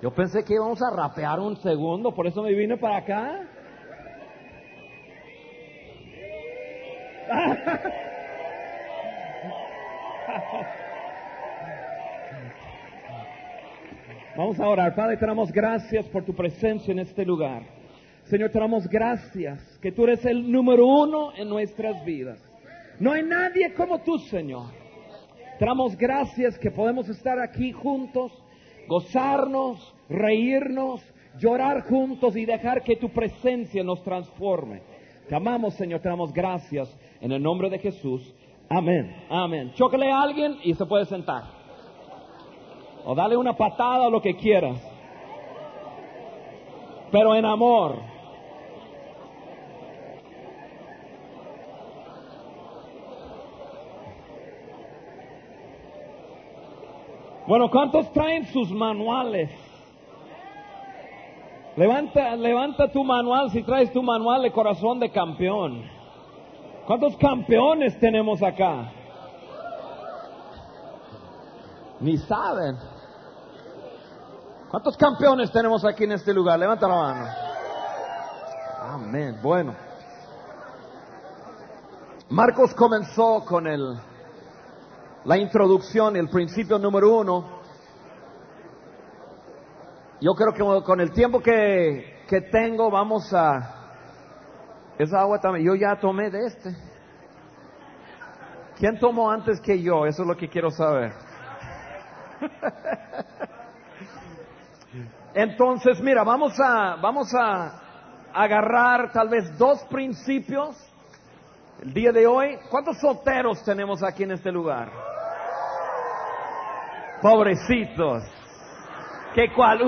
Yo pensé que íbamos a rapear un segundo, por eso me vine para acá. Vamos a orar. Padre, te damos gracias por tu presencia en este lugar. Señor, te damos gracias que tú eres el número uno en nuestras vidas. No hay nadie como tú, Señor. Te damos gracias que podemos estar aquí juntos, gozarnos, reírnos, llorar juntos y dejar que tu presencia nos transforme. Te amamos, Señor, te damos gracias en el nombre de Jesús. Amén, amén. Chócale a alguien y se puede sentar. O dale una patada o lo que quieras. Pero en amor. Bueno, ¿cuántos traen sus manuales? Levanta tu manual si traes tu manual de corazón de campeón. ¿Cuántos campeones tenemos acá? Ni saben. ¿Cuántos campeones tenemos aquí en este lugar? Levanta la mano. Amén. Bueno. Marcos comenzó con la introducción, el principio número 1. Yo creo que con el tiempo que tengo vamos a... Esa agua también, yo ya tomé de este. ¿Quién tomó antes que yo? Eso es lo que quiero saber. Entonces, mira, vamos a agarrar tal vez 2 principios el día de hoy. ¿Cuántos solteros tenemos aquí en este lugar? Pobrecitos. ¿Qué cual?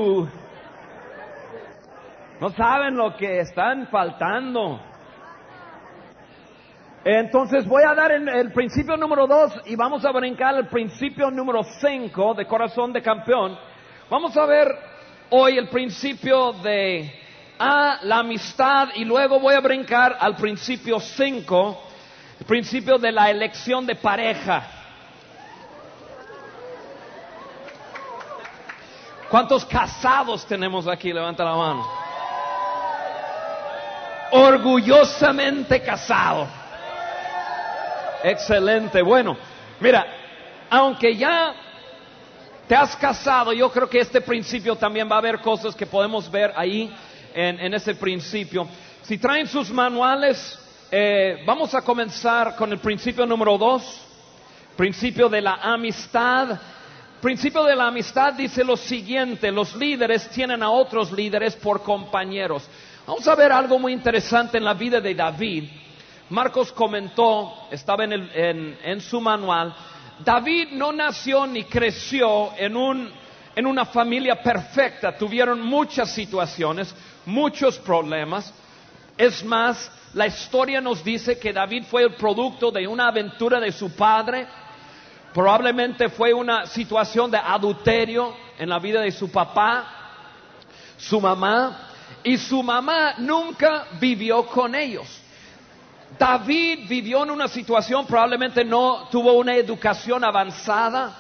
No saben lo que están faltando. Entonces voy a dar el principio número 2 y vamos a brincar el principio número 5 de corazón de campeón. Vamos a ver hoy el principio de la amistad y luego voy a brincar al principio 5, el principio de la elección de pareja. ¿Cuántos casados tenemos aquí? Levanta la mano. Orgullosamente casado. Excelente. Bueno, mira, aunque ya te has casado, yo creo que este principio también va a haber cosas que podemos ver ahí en ese principio. Si traen sus manuales, vamos a comenzar con el principio número 2, principio de la amistad. Principio de la amistad dice lo siguiente: los líderes tienen a otros líderes por compañeros. Vamos a ver algo muy interesante en la vida de David. Marcos comentó, estaba en su manual, David no nació ni creció en una familia perfecta. Tuvieron muchas situaciones, muchos problemas. Es más, la historia nos dice que David fue el producto de una aventura de su padre. Probablemente fue una situación de adulterio en la vida de su papá, su mamá, y su mamá nunca vivió con ellos. David vivió en una situación, probablemente no tuvo una educación avanzada.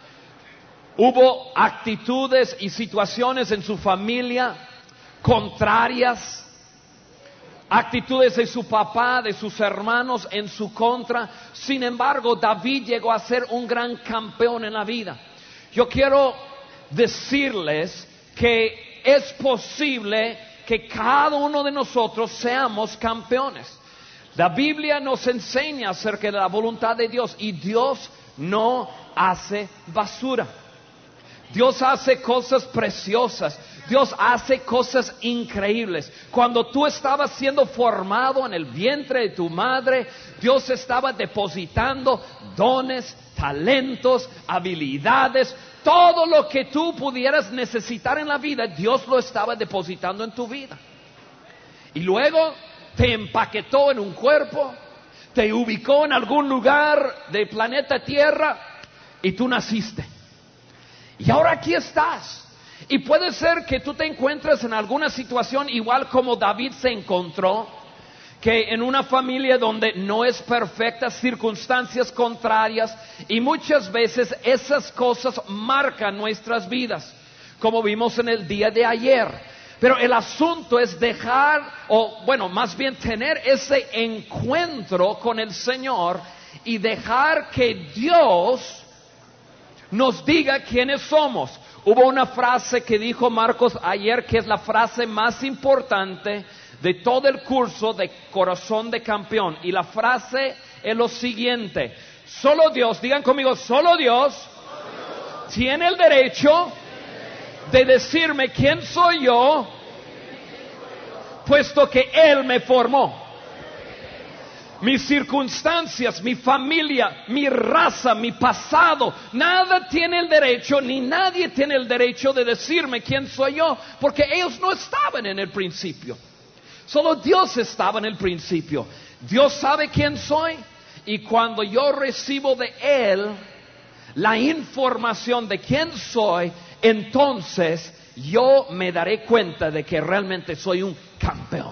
Hubo actitudes y situaciones en su familia contrarias. Actitudes de su papá, de sus hermanos en su contra. Sin embargo, David llegó a ser un gran campeón en la vida. Yo quiero decirles que es posible que cada uno de nosotros seamos campeones. La Biblia nos enseña acerca de la voluntad de Dios y Dios no hace basura. Dios hace cosas preciosas. Dios hace cosas increíbles. Cuando tú estabas siendo formado en el vientre de tu madre, Dios estaba depositando dones, talentos, habilidades, todo lo que tú pudieras necesitar en la vida, Dios lo estaba depositando en tu vida. Y luego te empaquetó en un cuerpo, te ubicó en algún lugar del planeta Tierra y tú naciste. Y ahora aquí estás. Y puede ser que tú te encuentres en alguna situación igual como David se encontró, que en una familia donde no es perfecta, circunstancias contrarias, y muchas veces esas cosas marcan nuestras vidas. como vimos en el día de ayer. Pero el asunto es dejar, o bueno, más bien tener ese encuentro con el Señor y dejar que Dios nos diga quiénes somos. Hubo una frase que dijo Marcos ayer que es la frase más importante de todo el curso de Corazón de Campeón. Y la frase es lo siguiente: solo Dios, digan conmigo, solo Dios tiene el derecho de decirme quién soy yo, puesto que Él me formó. Mis circunstancias, mi familia, mi raza, mi pasado, nada tiene el derecho, ni nadie tiene el derecho de decirme quién soy yo, porque ellos no estaban en el principio. Solo Dios estaba en el principio. Dios sabe quién soy, y cuando yo recibo de Él la información de quién soy, entonces yo me daré cuenta de que realmente soy un campeón.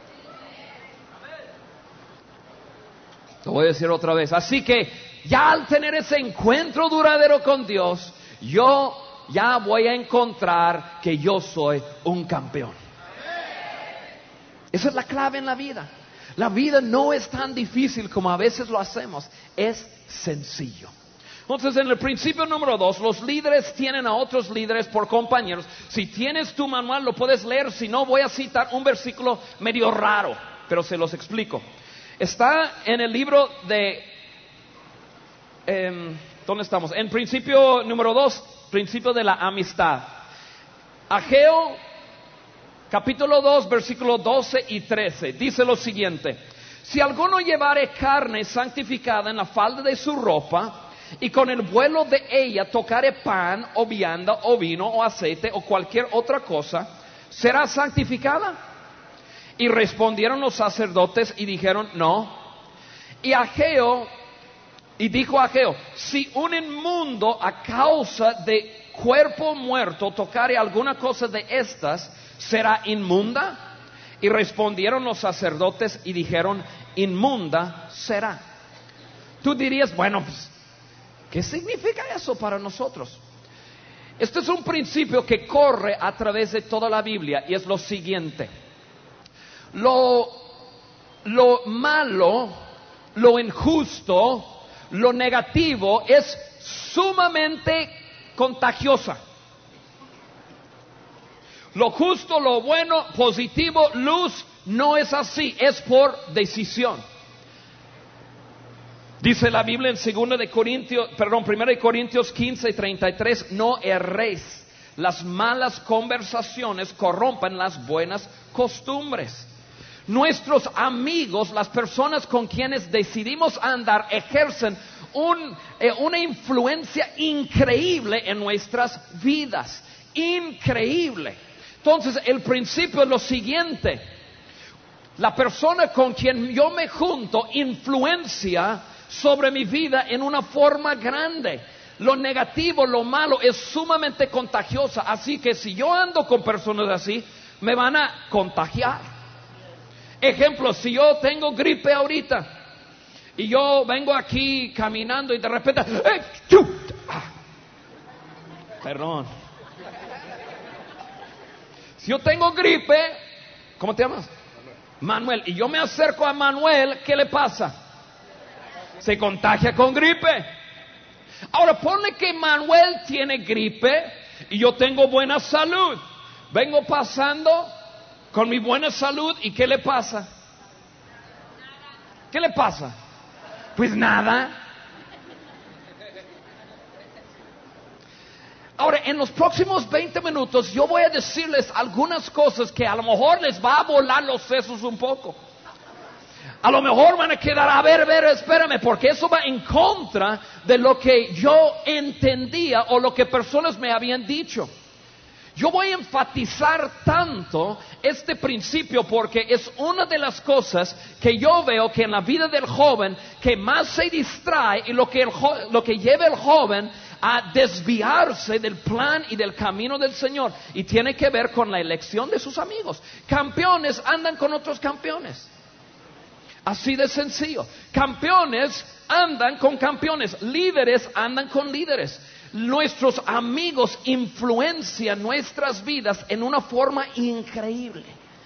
Lo voy a decir otra vez. Así que ya al tener ese encuentro duradero con Dios, yo ya voy a encontrar que yo soy un campeón. Esa es la clave en la vida. La vida no es tan difícil como a veces lo hacemos. Es sencillo. Entonces, en el principio número 2, los líderes tienen a otros líderes por compañeros. Si tienes tu manual, lo puedes leer. Si no, voy a citar un versículo medio raro, pero se los explico. Está en el libro de... ¿dónde estamos? En principio número 2, principio de la amistad. Ageo, capítulo 2, versículos 12 y 13. Dice lo siguiente: si alguno llevare carne santificada en la falda de su ropa, y con el vuelo de ella tocare pan, o vianda, o vino, o aceite, o cualquier otra cosa, ¿será santificada? Y respondieron los sacerdotes y dijeron no. Y dijo Ageo: si un inmundo a causa de cuerpo muerto tocare alguna cosa de estas, ¿será inmunda? Y respondieron los sacerdotes y dijeron inmunda será. Tú dirías, bueno, pues, ¿qué significa eso para nosotros? Este es un principio que corre a través de toda la Biblia y es lo siguiente: lo malo, lo injusto, lo negativo es sumamente contagiosa. Lo justo, lo bueno, positivo, luz, no es así, es por decisión. Dice la Biblia en 1 Corintios 15:33, no erréis, las malas conversaciones corrompen las buenas costumbres. Nuestros amigos, las personas con quienes decidimos andar, ejercen una influencia increíble en nuestras vidas. Increíble. Entonces, el principio es lo siguiente: la persona con quien yo me junto influencia sobre mi vida en una forma grande. Lo negativo, lo malo es sumamente contagiosa. Así que si yo ando con personas así, me van a contagiar. Ejemplo, si yo tengo gripe ahorita y yo vengo aquí caminando y de repente perdón, si yo tengo gripe, ¿cómo te llamas? Manuel. Y yo me acerco a Manuel, ¿qué le pasa? Se contagia con gripe. Ahora ponle que Manuel tiene gripe y yo tengo buena salud. Vengo pasando con mi buena salud, ¿y qué le pasa? ¿Qué le pasa? Pues nada. Ahora, en los próximos 20 minutos yo voy a decirles algunas cosas que a lo mejor les va a volar los sesos un poco. A lo mejor van a quedar, a ver, espérame, porque eso va en contra de lo que yo entendía o lo que personas me habían dicho. Yo voy a enfatizar tanto este principio porque es una de las cosas que yo veo que en la vida del joven que más se distrae y lo que lleva el joven a desviarse del plan y del camino del Señor, y tiene que ver con la elección de sus amigos. Campeones andan con otros campeones. Así de sencillo. Campeones andan con campeones. Líderes andan con líderes. nuestros amigos influencian nuestras vidas en una forma increíble.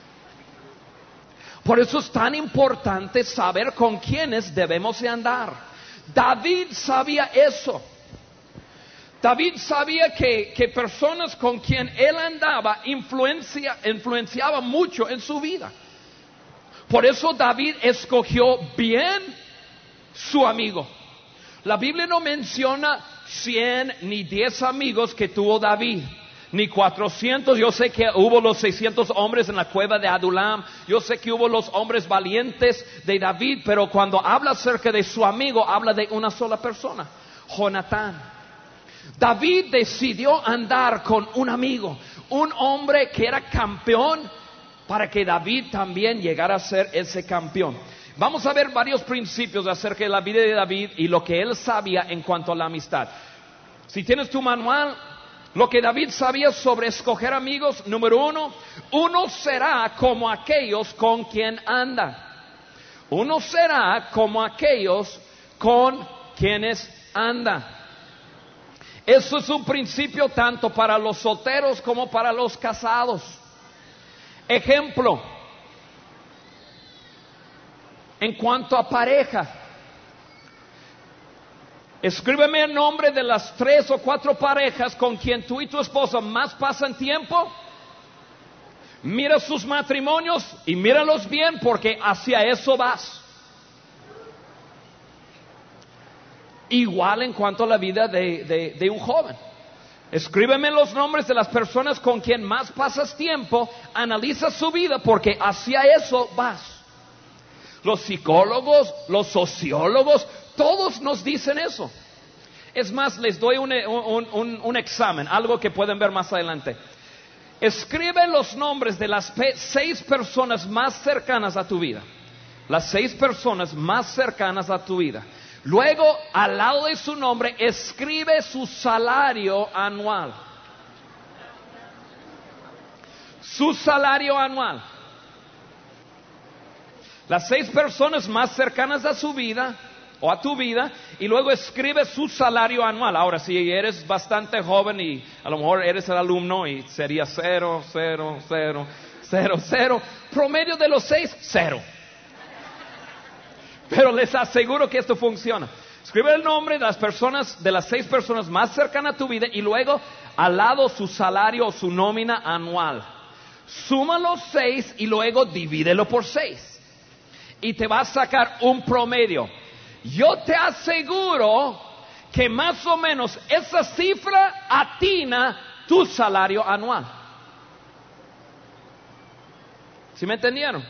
Por eso es tan importante saber con quiénes debemos de andar. David sabía eso. David sabía que personas con quien él andaba influenciaban mucho en su vida. Por eso David escogió bien su amigo. La Biblia no menciona 100 ni 10 amigos que tuvo David, ni 400. Yo sé que hubo los 600 hombres en la cueva de Adulam. Yo sé que hubo los hombres valientes de David. Pero cuando habla acerca de su amigo, habla de una sola persona, Jonatán. David decidió andar con un amigo, un hombre que era campeón, para que David también llegara a ser ese campeón. Vamos a ver varios principios acerca de la vida de David y lo que él sabía en cuanto a la amistad. Si tienes tu manual, lo que David sabía sobre escoger amigos: número uno será como aquellos con quien anda. Uno será como aquellos con quienes anda. Eso es un principio tanto para los solteros como para los casados. Ejemplo, en cuanto a pareja, escríbeme el nombre de las 3 o 4 parejas con quien tú y tu esposa más pasan tiempo. Mira sus matrimonios y míralos bien, porque hacia eso vas. Igual en cuanto a la vida de un joven. Escríbeme los nombres de las personas con quien más pasas tiempo. Analiza su vida, porque hacia eso vas. Los psicólogos, los sociólogos, todos nos dicen eso. Es más, les doy un examen, algo que pueden ver más adelante. Escribe los nombres de las 6 personas más cercanas a tu vida. Las 6 personas más cercanas a tu vida. Luego, al lado de su nombre, escribe su salario anual. Su salario anual. Las 6 personas más cercanas a su vida o a tu vida, y luego escribe su salario anual. Ahora, si eres bastante joven y a lo mejor eres el alumno, y sería 0, 0, 0, 0, 0. Promedio de los 6, 0. Pero les aseguro que esto funciona. Escribe el nombre de las personas, de las 6 personas más cercanas a tu vida, y luego al lado su salario o su nómina anual. Suma los 6 y luego divídelo por 6. Y te va a sacar un promedio. Yo te aseguro que más o menos esa cifra atina tu salario anual. ¿Sí me entendieron?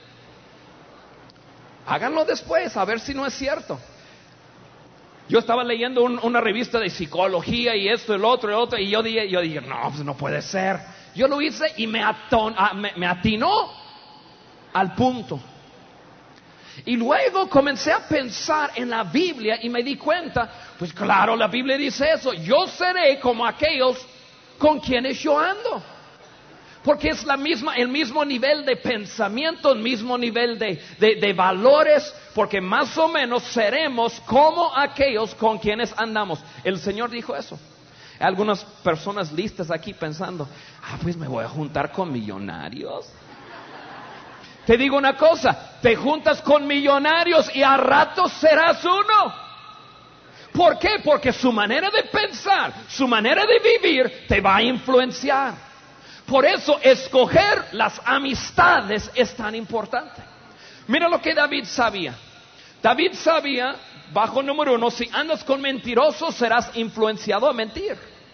Háganlo después, a ver si no es cierto. Yo estaba leyendo una revista de psicología y esto, el otro, y yo dije, no, pues no puede ser. Yo lo hice y me atinó al punto. Y luego comencé a pensar en la Biblia y me di cuenta, pues claro, la Biblia dice eso: yo seré como aquellos con quienes yo ando. Porque es el mismo nivel de pensamiento, el mismo nivel de valores, porque más o menos seremos como aquellos con quienes andamos. El Señor dijo eso. Hay algunas personas listas aquí pensando, pues me voy a juntar con millonarios. Te digo una cosa, te juntas con millonarios y a ratos serás uno. ¿Por qué? Porque su manera de pensar, su manera de vivir te va a influenciar. Por eso escoger las amistades es tan importante. Mira lo que David sabía. David sabía, bajo número 1, si andas con mentirosos serás influenciado a mentir.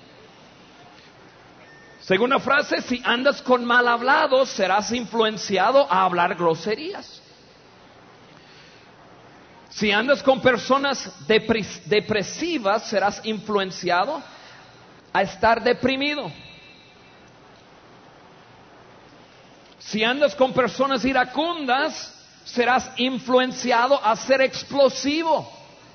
Segunda frase, si andas con mal hablados serás influenciado a hablar groserías. Si andas con personas depresivas serás influenciado a estar deprimido. Si andas con personas iracundas serás influenciado a ser explosivo.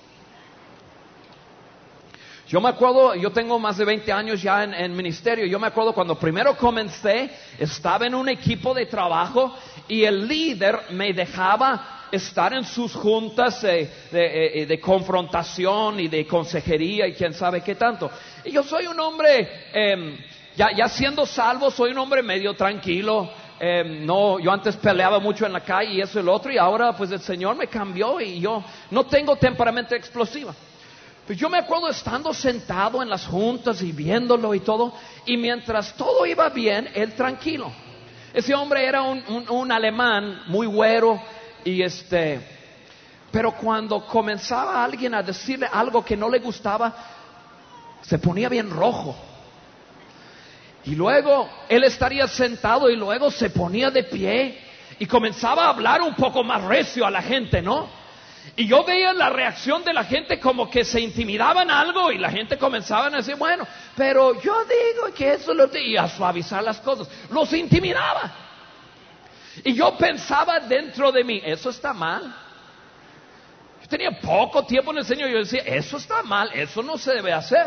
Yo me acuerdo, yo tengo más de 20 años ya en ministerio. Yo me acuerdo cuando primero comencé, estaba en un equipo de trabajo y el líder me dejaba estar en sus juntas de confrontación y de consejería y quién sabe qué tanto. Y yo soy un hombre, ya siendo salvo, soy un hombre medio tranquilo. No, yo antes peleaba mucho en la calle y eso y lo otro, y ahora pues el Señor me cambió y yo no tengo temperamento explosivo. Pues yo me acuerdo estando sentado en las juntas y viéndolo y todo, y mientras todo iba bien, él tranquilo. Ese hombre era un alemán muy güero, y pero cuando comenzaba alguien a decirle algo que no le gustaba, se ponía bien rojo. Y luego él estaría sentado y luego se ponía de pie y comenzaba a hablar un poco más recio a la gente, ¿no? Y yo veía la reacción de la gente como que se intimidaban algo y la gente comenzaba a decir, bueno, pero yo digo que eso y a suavizar las cosas. Los intimidaba. Y yo pensaba dentro de mí, eso está mal. Yo tenía poco tiempo en el Señor y yo decía, eso está mal, eso no se debe hacer.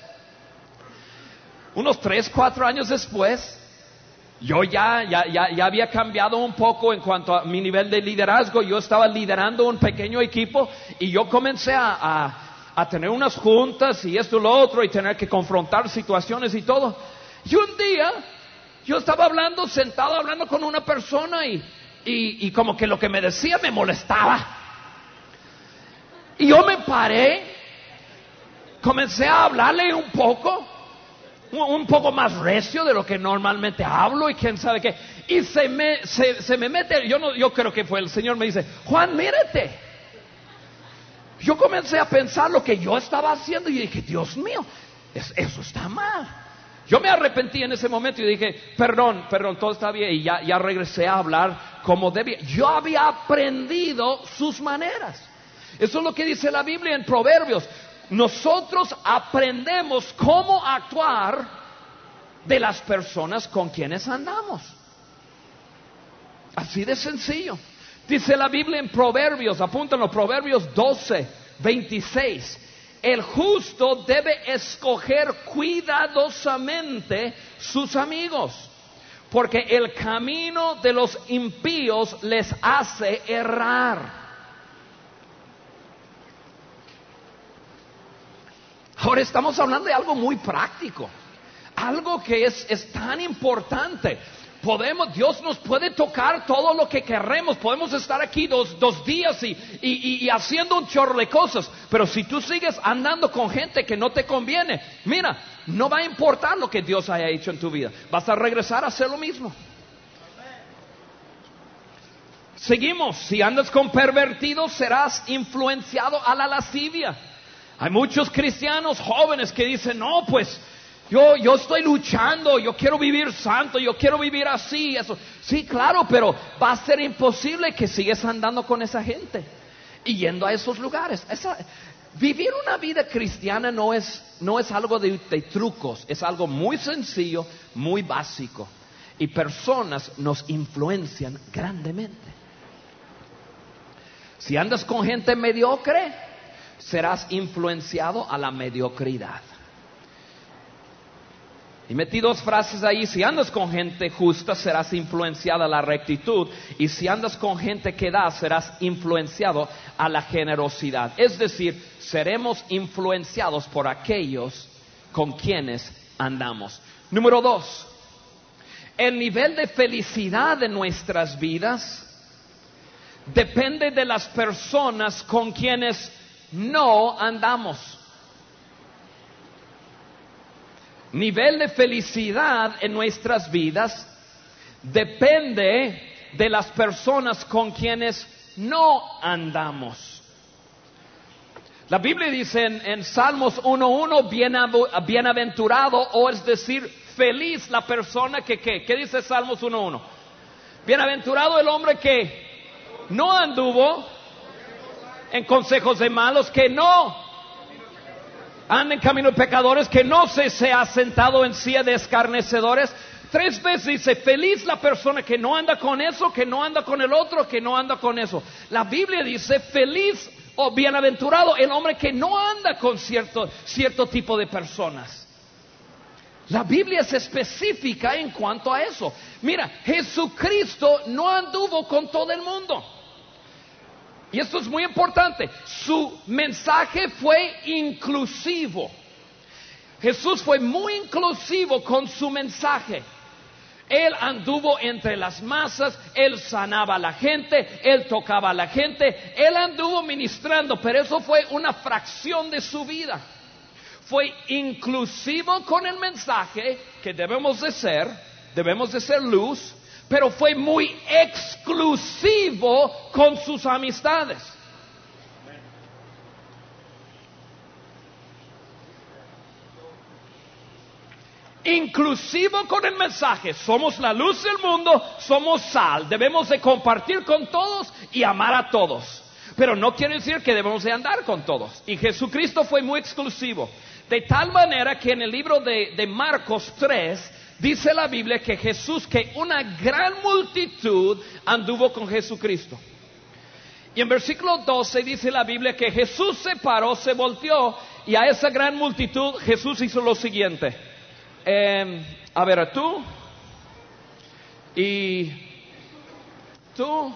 Unos 3, 4 años después, yo ya había cambiado un poco en cuanto a mi nivel de liderazgo. Yo estaba liderando un pequeño equipo y yo comencé a tener unas juntas y esto y lo otro y tener que confrontar situaciones y todo. Y un día yo estaba sentado hablando con una persona y como que lo que me decía me molestaba. Y yo me paré, comencé a hablarle un poco más recio de lo que normalmente hablo y quién sabe qué. Y se me mete, yo creo que fue el Señor, me dice, Juan, mírate. Yo comencé a pensar lo que yo estaba haciendo y dije, Dios mío, eso está mal. Yo me arrepentí en ese momento y dije, perdón, todo está bien. Y ya regresé a hablar como debía. Yo había aprendido sus maneras. Eso es lo que dice la Biblia en Proverbios. Nosotros aprendemos cómo actuar de las personas con quienes andamos. Así de sencillo. Dice la Biblia en Proverbios, apúntenlo, Proverbios 12:26. El justo debe escoger cuidadosamente sus amigos, porque el camino de los impíos les hace errar. Ahora estamos hablando de algo muy práctico, algo que es tan importante. Dios nos puede tocar todo lo que queremos. Podemos estar aquí dos días y haciendo un chorro de cosas, pero si tú sigues andando con gente que no te conviene, mira, no va a importar lo que Dios haya hecho en tu vida. Vas a regresar a hacer lo mismo. Seguimos. Si andas con pervertidos, serás influenciado a la lascivia. Hay muchos cristianos jóvenes que dicen, no, pues yo estoy luchando, yo quiero vivir santo, yo quiero vivir así, eso. Sí, claro, pero va a ser imposible que sigas andando con esa gente y yendo a esos lugares. Vivir una vida cristiana no es algo de trucos, es algo muy sencillo, muy básico. Y personas nos influencian grandemente. Si andas con gente mediocre, serás influenciado a la mediocridad. Y metí 2 frases ahí. Si andas con gente justa, serás influenciado a la rectitud. Y si andas con gente que da, serás influenciado a la generosidad. Es decir, seremos influenciados por aquellos con quienes andamos. Número 2. El nivel de felicidad de nuestras vidas depende de las personas con quienes no andamos. Nivel de felicidad en nuestras vidas depende de las personas con quienes no andamos. La Biblia dice en Salmos 1:1, bienaventurado, o es decir, feliz la persona que ¿qué dice Salmos 1:1? Bienaventurado el hombre que no anduvo en consejos de malos, que no anda en camino de pecadores, que no se ha sentado en silla de escarnecedores. 3 veces dice, feliz la persona que no anda con eso, que no anda con el otro, que no anda con eso. La Biblia dice, feliz o bienaventurado el hombre que no anda con cierto tipo de personas. La Biblia es específica en cuanto a eso. Mira, Jesucristo no anduvo con todo el mundo. Y esto es muy importante. Su mensaje fue inclusivo. Jesús fue muy inclusivo con su mensaje. Él anduvo entre las masas, Él sanaba a la gente, Él tocaba a la gente, Él anduvo ministrando, pero eso fue una fracción de su vida. Fue inclusivo con el mensaje que debemos de ser luz, pero fue muy exclusivo con sus amistades. Inclusivo con el mensaje, somos la luz del mundo, somos sal, debemos de compartir con todos y amar a todos, pero no quiere decir que debemos de andar con todos. Y Jesucristo fue muy exclusivo, de tal manera que en el libro de Marcos 3 dice la Biblia que que una gran multitud anduvo con Jesucristo. Y en versículo 12 dice la Biblia que Jesús se paró, se volteó, y a esa gran multitud Jesús hizo lo siguiente. A ver, tú y tú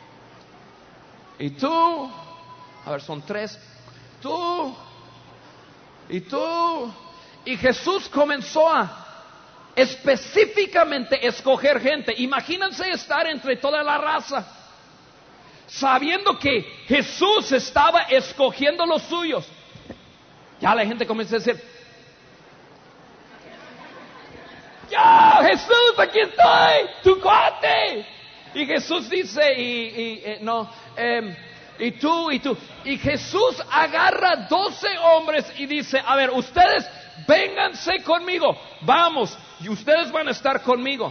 y tú, a ver, son tres, tú y tú, y Jesús comenzó a específicamente escoger gente. Imagínense estar entre toda la raza, sabiendo que Jesús estaba escogiendo los suyos. Ya la gente comienza a decir: ¡ya, Jesús, aquí estoy, tu cuate! Y Jesús dice, y tú. Y Jesús agarra 12 hombres y dice: a ver, ustedes vénganse conmigo, vamos, y ustedes van a estar conmigo.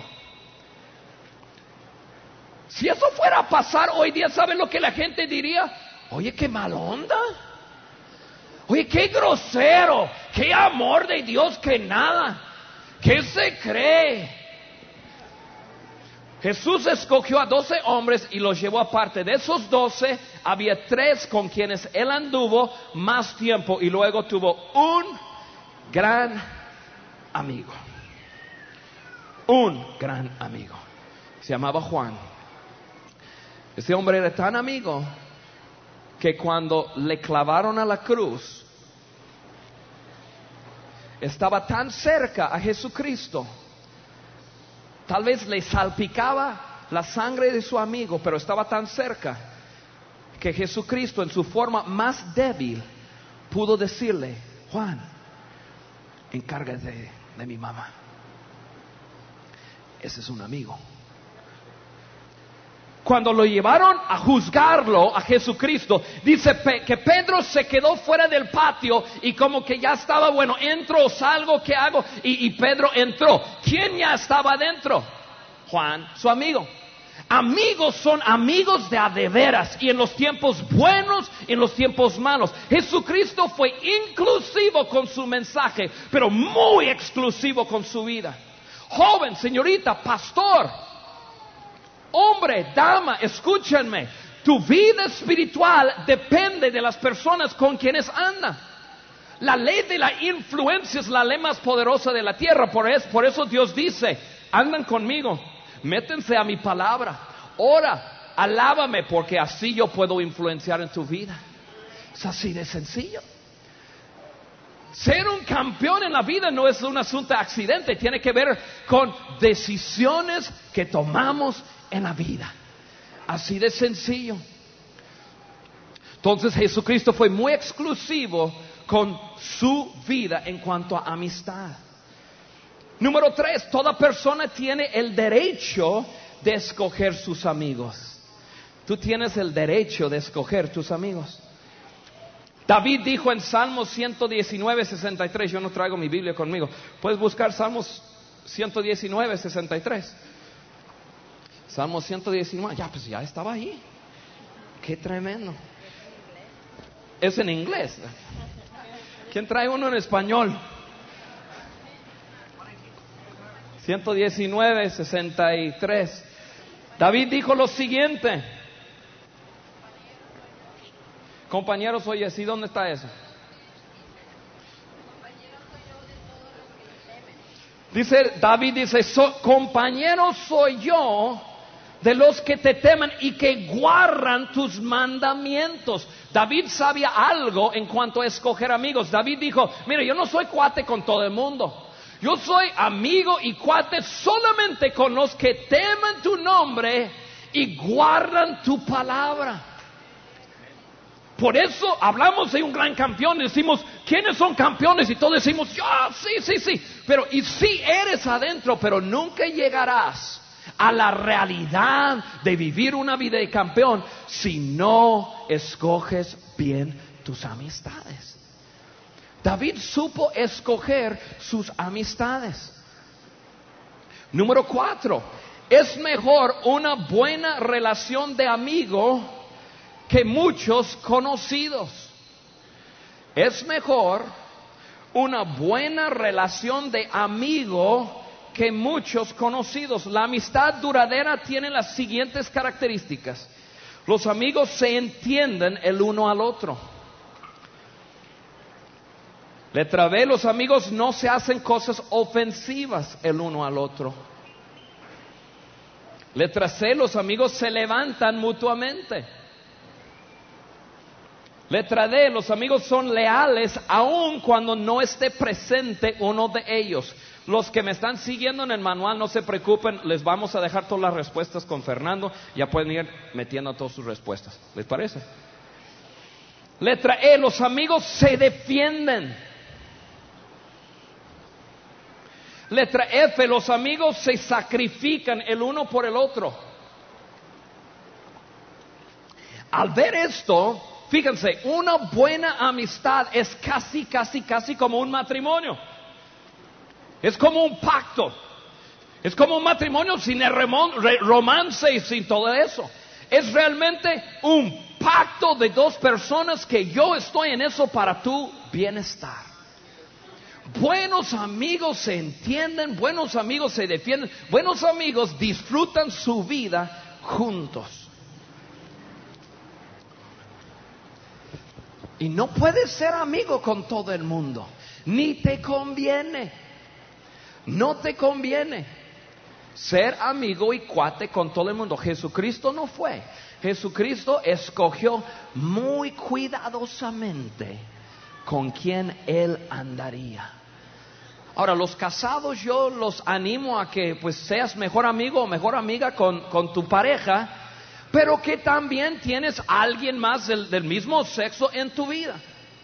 Si eso fuera a pasar hoy día, ¿saben lo que la gente diría? Oye, qué mal onda. Oye, qué grosero, qué amor de Dios, que nada. ¿Qué se cree? Jesús escogió a 12 hombres y los llevó aparte. De esos 12, había 3 con quienes él anduvo más tiempo, y luego tuvo un gran amigo. Un gran amigo. Se llamaba Juan. Ese hombre era tan amigo que cuando le clavaron a la cruz, estaba tan cerca a Jesucristo. Tal vez le salpicaba la sangre de su amigo, pero estaba tan cerca que Jesucristo, en su forma más débil, pudo decirle: Juan, encárgate de mi mamá. Ese es un amigo. Cuando lo llevaron a juzgarlo a Jesucristo, dice que Pedro se quedó fuera del patio y como que ya estaba, bueno, entro o salgo, ¿qué hago? Y Pedro entró. ¿Quién ya estaba adentro? Juan, su amigo. Amigos son amigos de a de veras, y en los tiempos buenos y en los tiempos malos. Jesucristo fue inclusivo con su mensaje, pero muy exclusivo con su vida. Joven, señorita, pastor, hombre, dama, escúchenme. Tu vida espiritual depende de las personas con quienes anda. La ley de la influencia es la ley más poderosa de la tierra. Por eso Dios dice: andan conmigo, métense a mi palabra, ora, alábame, porque así yo puedo influenciar en tu vida. Es así de sencillo. Ser un campeón en la vida no es un asunto de accidente, tiene que ver con decisiones que tomamos en la vida. Así de sencillo. Entonces Jesucristo fue muy exclusivo con su vida en cuanto a amistad. Número 3, toda persona tiene el derecho de escoger sus amigos. Tú tienes el derecho de escoger tus amigos. David dijo en Salmos 119, 63, yo no traigo mi Biblia conmigo, puedes buscar Salmos 119, 63. Salmos 119, ya estaba ahí. Qué tremendo. Es en inglés. ¿Quién trae uno en español? 119, 63. David dijo lo siguiente. Compañeros, oye, ¿sí dónde está eso? Dice, David dice, compañero soy yo de los que te temen y que guardan tus mandamientos. David sabía algo en cuanto a escoger amigos. David dijo, mira, yo no soy cuate con todo el mundo. Yo soy amigo y cuate solamente con los que temen tu nombre y guardan tu palabra. Por eso hablamos de un gran campeón, decimos, ¿quiénes son campeones? Y todos decimos, yo, sí. Pero, y sí eres adentro, pero nunca llegarás a la realidad de vivir una vida de campeón si no escoges bien tus amistades. David supo escoger sus amistades. Número 4, es mejor una buena relación de amigo que muchos conocidos. Es mejor una buena relación de amigo que muchos conocidos. La amistad duradera tiene las siguientes características. Los amigos se entienden el uno al otro. Letra B, los amigos no se hacen cosas ofensivas el uno al otro. Letra C, los amigos se levantan mutuamente. Letra D, los amigos son leales aun cuando no esté presente uno de ellos. Los que me están siguiendo en el manual, no se preocupen, les vamos a dejar todas las respuestas con Fernando. Ya pueden ir metiendo todas sus respuestas. ¿Les parece? Letra E, los amigos se defienden. Letra F, los amigos se sacrifican el uno por el otro. Al ver esto, fíjense, una buena amistad es casi como un matrimonio. Es como un pacto. Es como un matrimonio sin el romance y sin todo eso. Es realmente un pacto de dos personas que yo estoy en eso para tu bienestar. Buenos amigos se entienden, buenos amigos se defienden, buenos amigos disfrutan su vida juntos. Y no puedes ser amigo con todo el mundo, ni te conviene. No te conviene ser amigo y cuate con todo el mundo. Jesucristo no fue. Jesucristo escogió muy cuidadosamente con quién Él andaría. Ahora, los casados yo los animo a que pues seas mejor amigo o mejor amiga con tu pareja, pero que también tienes a alguien más del mismo sexo en tu vida.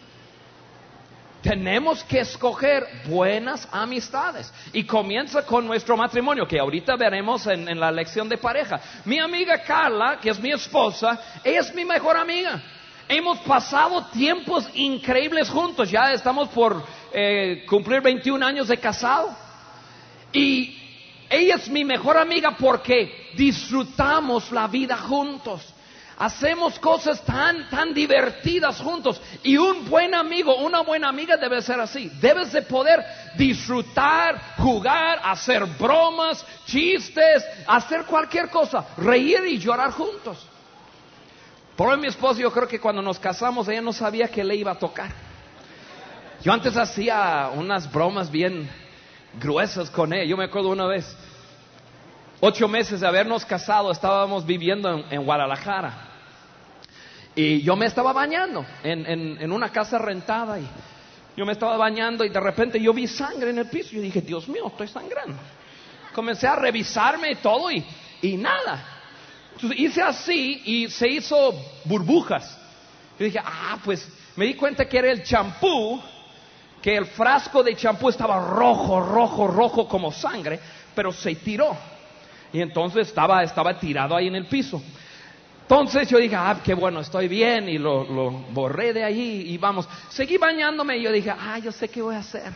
Tenemos que escoger buenas amistades. Y comienza con nuestro matrimonio, que ahorita veremos en la lección de pareja. Mi amiga Carla, que es mi esposa, ella es mi mejor amiga. Hemos pasado tiempos increíbles juntos. Ya estamos por cumplir 21 años de casado. Y ella es mi mejor amiga porque disfrutamos la vida juntos. Hacemos cosas tan divertidas juntos. Y un buen amigo, una buena amiga debe ser así. Debes de poder disfrutar, jugar, hacer bromas, chistes, hacer cualquier cosa, reír y llorar juntos. Por mi esposo, yo creo que cuando nos casamos ella no sabía que le iba a tocar. Yo antes hacía unas bromas bien gruesas con ella. Yo me acuerdo una vez, 8 meses de habernos casado, estábamos viviendo en Guadalajara. Y yo me estaba bañando en una casa rentada. Y yo me estaba bañando y de repente yo vi sangre en el piso. Yo dije, Dios mío, estoy sangrando. Comencé a revisarme y todo y nada. Entonces hice así y se hizo burbujas. Yo dije, pues me di cuenta que era el champú, que el frasco de champú estaba rojo como sangre, pero se tiró. Y entonces estaba tirado ahí en el piso. Entonces yo dije, qué bueno, estoy bien, y lo borré de ahí y vamos. Seguí bañándome y yo dije, yo sé qué voy a hacer.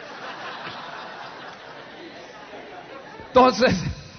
Entonces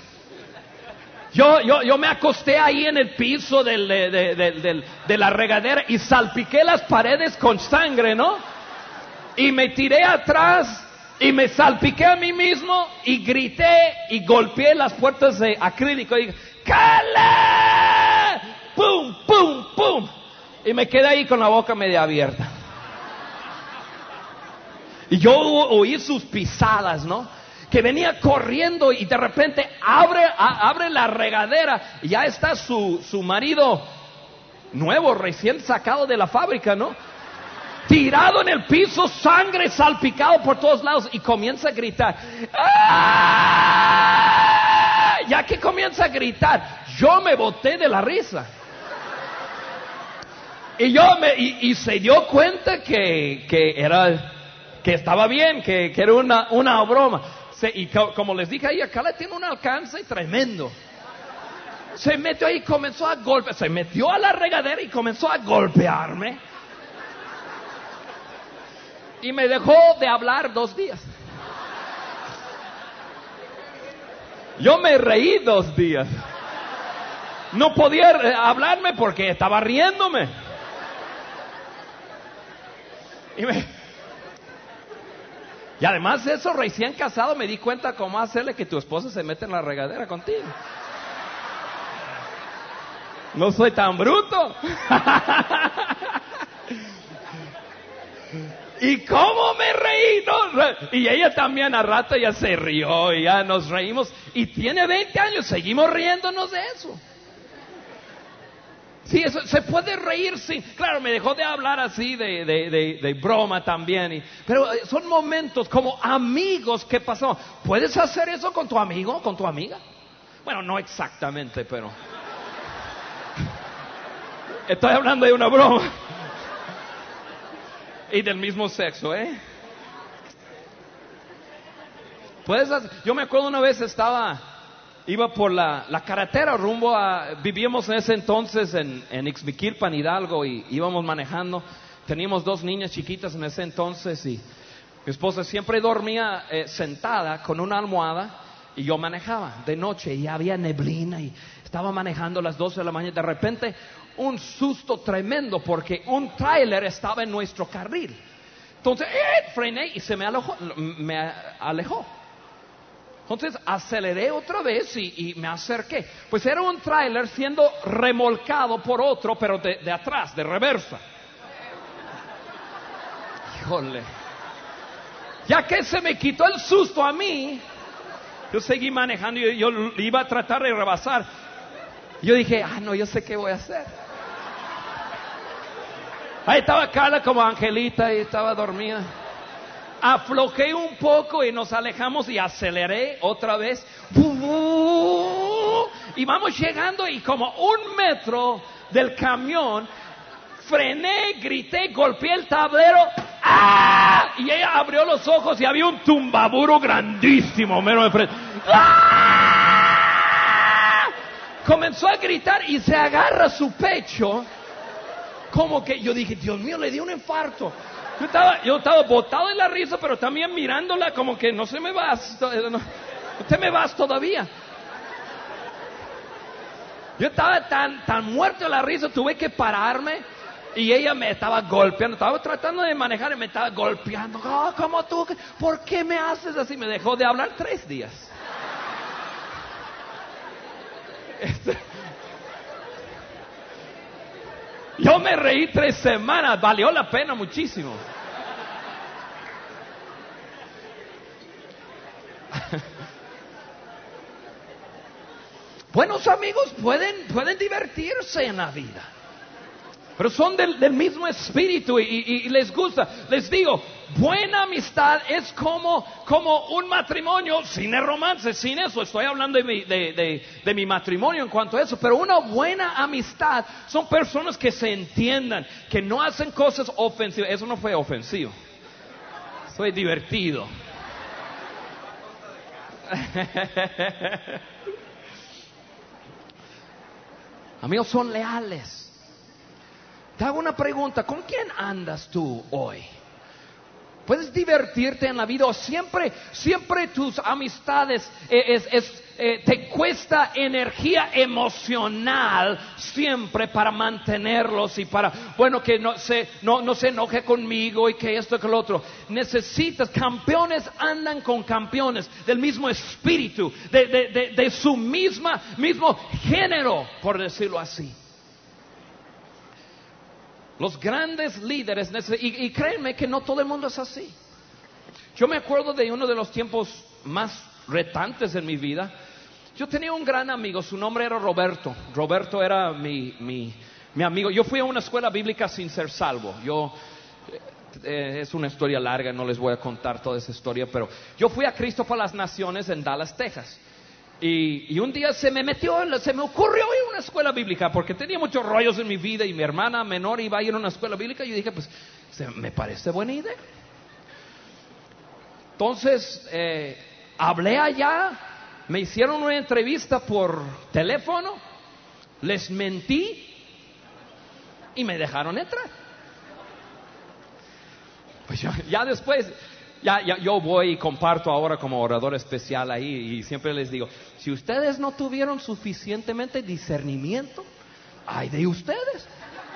yo me acosté ahí en el piso de la regadera y salpiqué las paredes con sangre, ¿no? Y me tiré atrás y me salpiqué a mí mismo y grité y golpeé las puertas de acrílico y dije, ¡Cale! ¡Pum, pum, pum! Y me quedé ahí con la boca media abierta. Y yo oí sus pisadas, ¿no? que venía corriendo y de repente abre la regadera y ya está su marido nuevo, recién sacado de la fábrica, ¿no? Tirado en el piso, sangre salpicado por todos lados y comienza a gritar. ¡Ah! Ya que comienza a gritar, yo me boté de la risa. Y se dio cuenta que estaba bien, que era una broma. Y como les dije ahí, acá le tiene un alcance tremendo. Se metió ahí y comenzó a golpear. Se metió a la regadera y comenzó a golpearme. Y me dejó de hablar 2 días. Yo me reí 2 días. No podía hablarme porque estaba riéndome. Y además de eso, recién casado, me di cuenta cómo hacerle que tu esposa se mete en la regadera contigo. No soy tan bruto. Y cómo me reí, ¿no? Y ella también a rato ya se rió y ya nos reímos. Y tiene 20 años, seguimos riéndonos de eso. Sí, eso, se puede reír, sí. Claro, me dejó de hablar así de broma también. Pero son momentos como amigos que pasó. ¿Puedes hacer eso con tu amigo, con tu amiga? Bueno, no exactamente, pero... Estoy hablando de una broma. Y del mismo sexo, ¿eh? Puedes hacer... Yo me acuerdo una vez iba por la carretera rumbo vivíamos en ese entonces en Ixmiquilpan, Hidalgo, y íbamos manejando. Teníamos 2 niñas chiquitas en ese entonces y mi esposa siempre dormía sentada con una almohada y yo manejaba de noche y había neblina y estaba manejando a las 12 de la mañana. De repente un susto tremendo porque un tráiler estaba en nuestro carril. Entonces frené y se me alejó. Entonces aceleré otra vez y me acerqué. Pues era un tráiler siendo remolcado por otro, pero de atrás, de reversa. Híjole. Ya que se me quitó el susto a mí, yo seguí manejando y yo iba a tratar de rebasar. Yo dije, no, yo sé qué voy a hacer. Ahí estaba Carla como Angelita y estaba dormida. Aflojé un poco y nos alejamos y aceleré otra vez. Y vamos llegando y como 1 metro del camión, frené, grité, golpeé el tablero. ¡Ah! Y ella abrió los ojos y había un tumbaburo grandísimo, mero de frente. ¡Ah! Comenzó a gritar y se agarra su pecho. Como que yo dije, Dios mío, le dio un infarto. Yo estaba botado en la risa, pero también mirándola como que no se me vas, no te me vas todavía. Yo estaba tan muerto de la risa, tuve que pararme y ella me estaba golpeando. Estaba tratando de manejar y me estaba golpeando. ¿Cómo tú? ¿Por qué me haces así? Me dejó de hablar 3 días. Yo me reí 3 semanas, valió la pena muchísimo. Buenos amigos pueden divertirse en la vida, pero son del mismo espíritu y les gusta. Les digo, buena amistad es como un matrimonio sin el romance, sin eso. Estoy hablando de mi matrimonio en cuanto a eso. Pero una buena amistad son personas que se entiendan, que no hacen cosas ofensivas. Eso no fue ofensivo, fue divertido. Amigos, son leales. Te hago una pregunta, ¿con quién andas tú hoy? ¿Puedes divertirte en la vida o siempre tus amistades te cuesta energía emocional siempre para mantenerlos y para, bueno, que no se enoje conmigo y que esto que lo otro? Necesitas, campeones andan con campeones del mismo espíritu, de su mismo género, por decirlo así. Los grandes líderes, y créanme que no todo el mundo es así. Yo me acuerdo de uno de los tiempos más retantes en mi vida. Yo tenía un gran amigo, su nombre era Roberto. Roberto era mi amigo. Yo fui a una escuela bíblica sin ser salvo. Es una historia larga, no les voy a contar toda esa historia, pero yo fui a Cristo para las Naciones en Dallas, Texas. Y un día se me ocurrió ir a una escuela bíblica, porque tenía muchos rollos en mi vida y mi hermana menor iba a ir a una escuela bíblica. Y yo dije, pues, me parece buena idea. Entonces, hablé allá, me hicieron una entrevista por teléfono, les mentí y me dejaron entrar. Pues ya después... yo voy y comparto ahora como orador especial ahí y siempre les digo, si ustedes no tuvieron suficientemente discernimiento, ay de ustedes.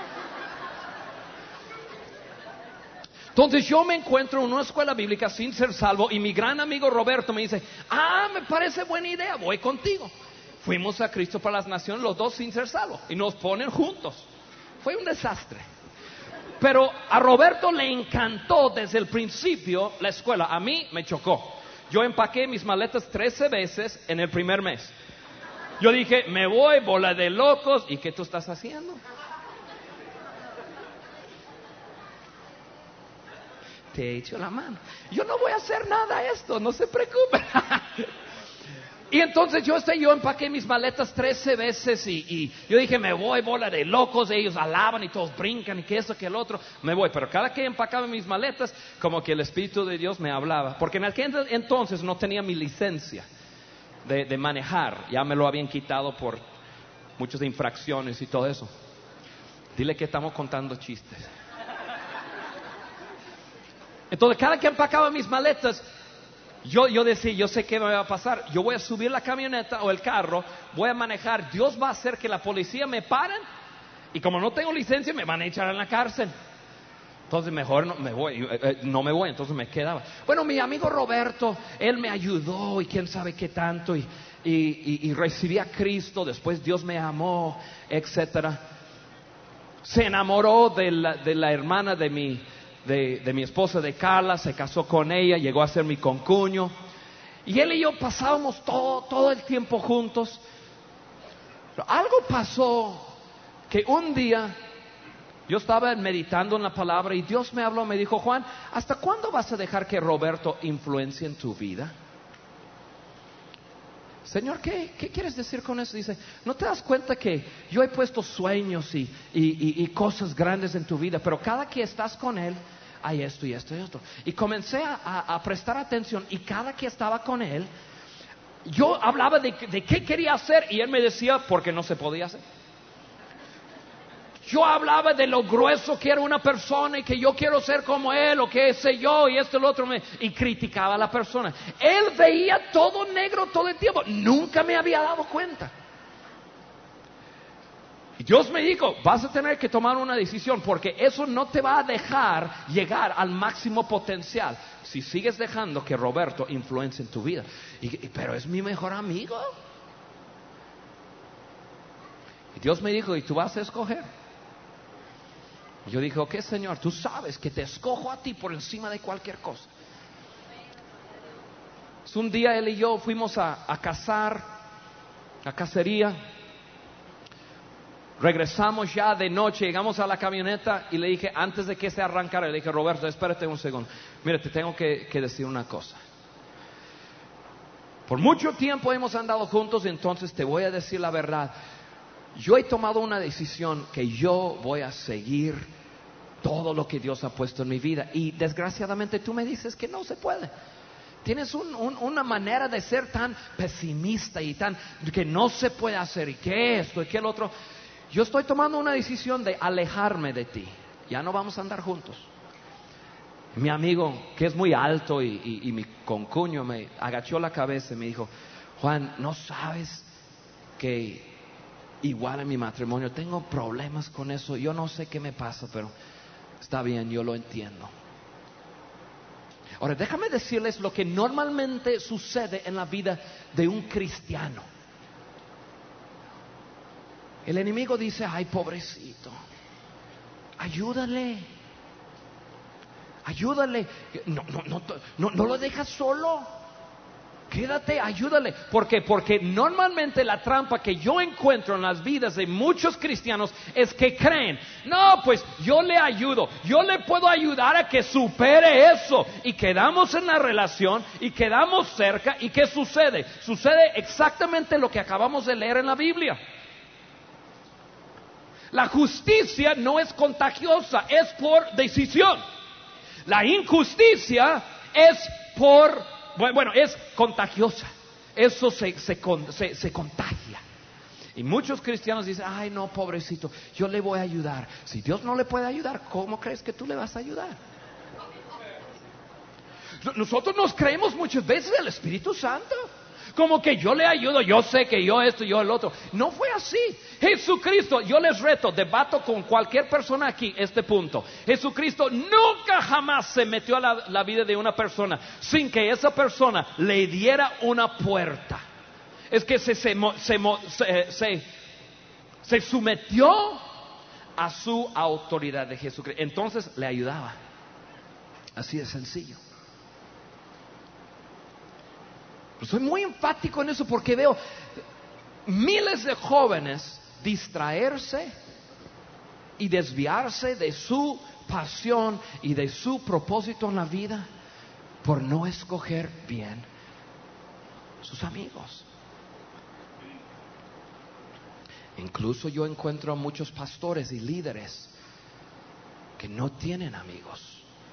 Entonces yo me encuentro en una escuela bíblica sin ser salvo y mi gran amigo Roberto me dice, me parece buena idea, voy contigo. Fuimos a Cristo para las Naciones, los dos sin ser salvos, y nos ponen juntos. Fue un desastre. Pero a Roberto le encantó desde el principio la escuela. A mí me chocó. Yo empaqué mis maletas 13 veces en el primer mes. Yo dije, me voy, bola de locos. ¿Y qué tú estás haciendo? Te he hecho la mano. Yo no voy a hacer nada a esto, no se preocupe. Y entonces yo empaqué mis maletas 13 veces y yo dije, me voy, bola de locos. Ellos alaban y todos brincan y que eso, que el otro. Me voy, pero cada que empacaba mis maletas, como que el Espíritu de Dios me hablaba. Porque en aquel entonces no tenía mi licencia de manejar. Ya me lo habían quitado por muchas infracciones y todo eso. Dile que estamos contando chistes. Entonces cada que empacaba mis maletas, yo decía, yo sé qué me va a pasar. Yo voy a subir la camioneta o el carro, voy a manejar. Dios va a hacer que la policía me paren y como no tengo licencia me van a echar en la cárcel. Entonces mejor no me voy, entonces me quedaba. Bueno, mi amigo Roberto, él me ayudó y quién sabe qué tanto y recibí a Cristo. Después Dios me amó, etcétera. Se enamoró de la hermana de mi esposa, de Carla, se casó con ella, llegó a ser mi concuño. Y él y yo pasábamos todo el tiempo juntos. Pero algo pasó que un día yo estaba meditando en la palabra y Dios me habló, me dijo, Juan, ¿hasta cuándo vas a dejar que Roberto influencie en tu vida? Señor, ¿qué quieres decir con eso? Dice, ¿no te das cuenta que yo he puesto sueños y cosas grandes en tu vida, pero cada que estás con él hay esto y esto y esto? Y comencé a prestar atención y cada que estaba con él, yo hablaba de qué quería hacer y él me decía porque no se podía hacer. Yo hablaba de lo grueso que era una persona y que yo quiero ser como él o qué sé yo y esto y lo otro y criticaba a la persona. Él veía todo negro todo el tiempo, nunca me había dado cuenta. Y Dios me dijo, vas a tener que tomar una decisión porque eso no te va a dejar llegar al máximo potencial si sigues dejando que Roberto influencie en tu vida. Pero es mi mejor amigo. Y Dios me dijo, ¿y tú vas a escoger? Y yo dije, ok, Señor, tú sabes que te escojo a ti por encima de cualquier cosa. Un día él y yo fuimos a cazar, a cacería. Regresamos ya de noche, llegamos a la camioneta y le dije, antes de que se arrancara, le dije, Roberto, espérate un segundo. Mira, te tengo que decir una cosa. Por mucho tiempo hemos andado juntos, entonces te voy a decir la verdad. Yo he tomado una decisión que yo voy a seguir todo lo que Dios ha puesto en mi vida. Y desgraciadamente tú me dices que no se puede. Tienes una manera de ser tan pesimista y tan que no se puede hacer y que esto y que el otro. Yo estoy tomando una decisión de alejarme de ti. Ya no vamos a andar juntos. Mi amigo, que es muy alto y mi concuño, me agachó la cabeza y me dijo, Juan, ¿no sabes que igual en mi matrimonio tengo problemas con eso? Yo no sé qué me pasa, pero está bien, yo lo entiendo. Ahora, déjame decirles lo que normalmente sucede en la vida de un cristiano. El enemigo dice, ay, pobrecito, ayúdale, no lo dejas solo. Quédate, ayúdale. ¿Por qué? Porque normalmente la trampa que yo encuentro en las vidas de muchos cristianos es que creen, no, pues yo le ayudo, yo le puedo ayudar a que supere eso. Y quedamos en la relación y quedamos cerca. ¿Y qué sucede? Sucede exactamente lo que acabamos de leer en la Biblia. La justicia no es contagiosa, es por decisión. La injusticia es es contagiosa. Eso se contagia. Y muchos cristianos dicen, ay no, pobrecito, yo le voy a ayudar. Si Dios no le puede ayudar, ¿cómo crees que tú le vas a ayudar? Nosotros nos creemos muchas veces el Espíritu Santo. Como que yo le ayudo, yo sé que yo esto, yo el otro. No fue así. Jesucristo, yo les reto, debato con cualquier persona aquí este punto. Jesucristo nunca jamás se metió a la vida de una persona sin que esa persona le diera una puerta. Es que se sometió a su autoridad de Jesucristo. Entonces le ayudaba. Así de sencillo. Pero soy muy enfático en eso porque veo miles de jóvenes distraerse y desviarse de su pasión y de su propósito en la vida por no escoger bien sus amigos. Incluso yo encuentro a muchos pastores y líderes que no tienen amigos.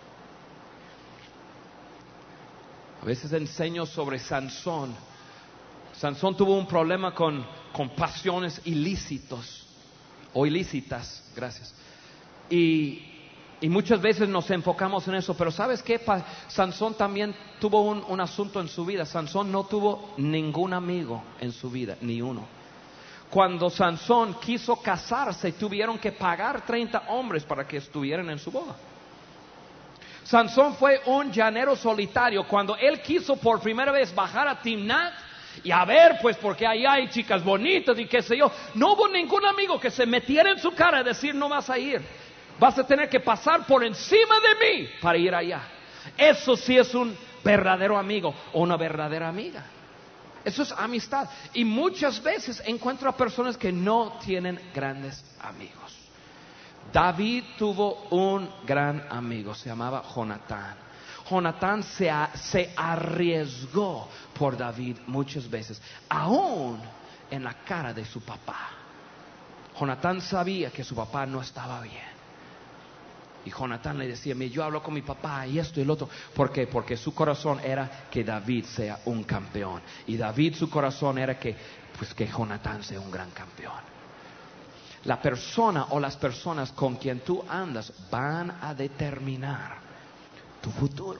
A veces enseño sobre Sansón. Sansón tuvo un problema con pasiones ilícitas. Gracias. Y muchas veces nos enfocamos en eso. Pero ¿sabes qué? Sansón también tuvo un asunto en su vida. Sansón no tuvo ningún amigo en su vida, ni uno. Cuando Sansón quiso casarse, tuvieron que pagar 30 hombres para que estuvieran en su boda. Sansón fue un llanero solitario. Cuando él quiso por primera vez bajar a Timnat y a ver, pues porque ahí hay chicas bonitas y qué sé yo, no hubo ningún amigo que se metiera en su cara a decir, no vas a ir, vas a tener que pasar por encima de mí para ir allá. Eso sí es un verdadero amigo o una verdadera amiga. Eso es amistad. Y muchas veces encuentro a personas que no tienen grandes amigos. David tuvo un gran amigo, se llamaba Jonatán. Jonatán se arriesgó por David muchas veces, aún en la cara de su papá. Jonatán sabía que su papá no estaba bien. Y Jonatán le decía, yo hablo con mi papá y esto y lo otro. ¿Por qué? Porque su corazón era que David sea un campeón. Y David, su corazón era que Jonatán sea un gran campeón. La persona o las personas con quien tú andas van a determinar tu futuro.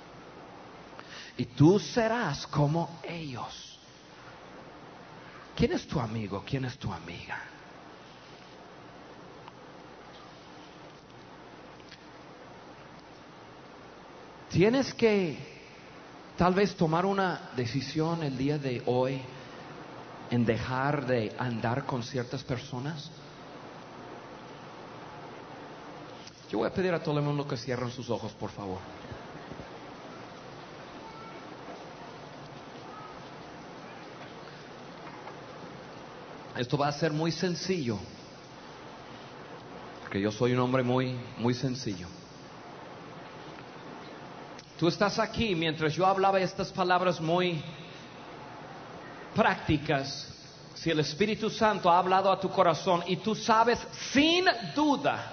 Y tú serás como ellos. ¿Quién es tu amigo? ¿Quién es tu amiga? Tienes que tal vez tomar una decisión el día de hoy en dejar de andar con ciertas personas. Yo voy a pedir a todo el mundo que cierren sus ojos, por favor. Esto va a ser muy sencillo, porque yo soy un hombre muy, muy sencillo. Tú estás aquí mientras yo hablaba estas palabras muy prácticas. Si el Espíritu Santo ha hablado a tu corazón y tú sabes sin duda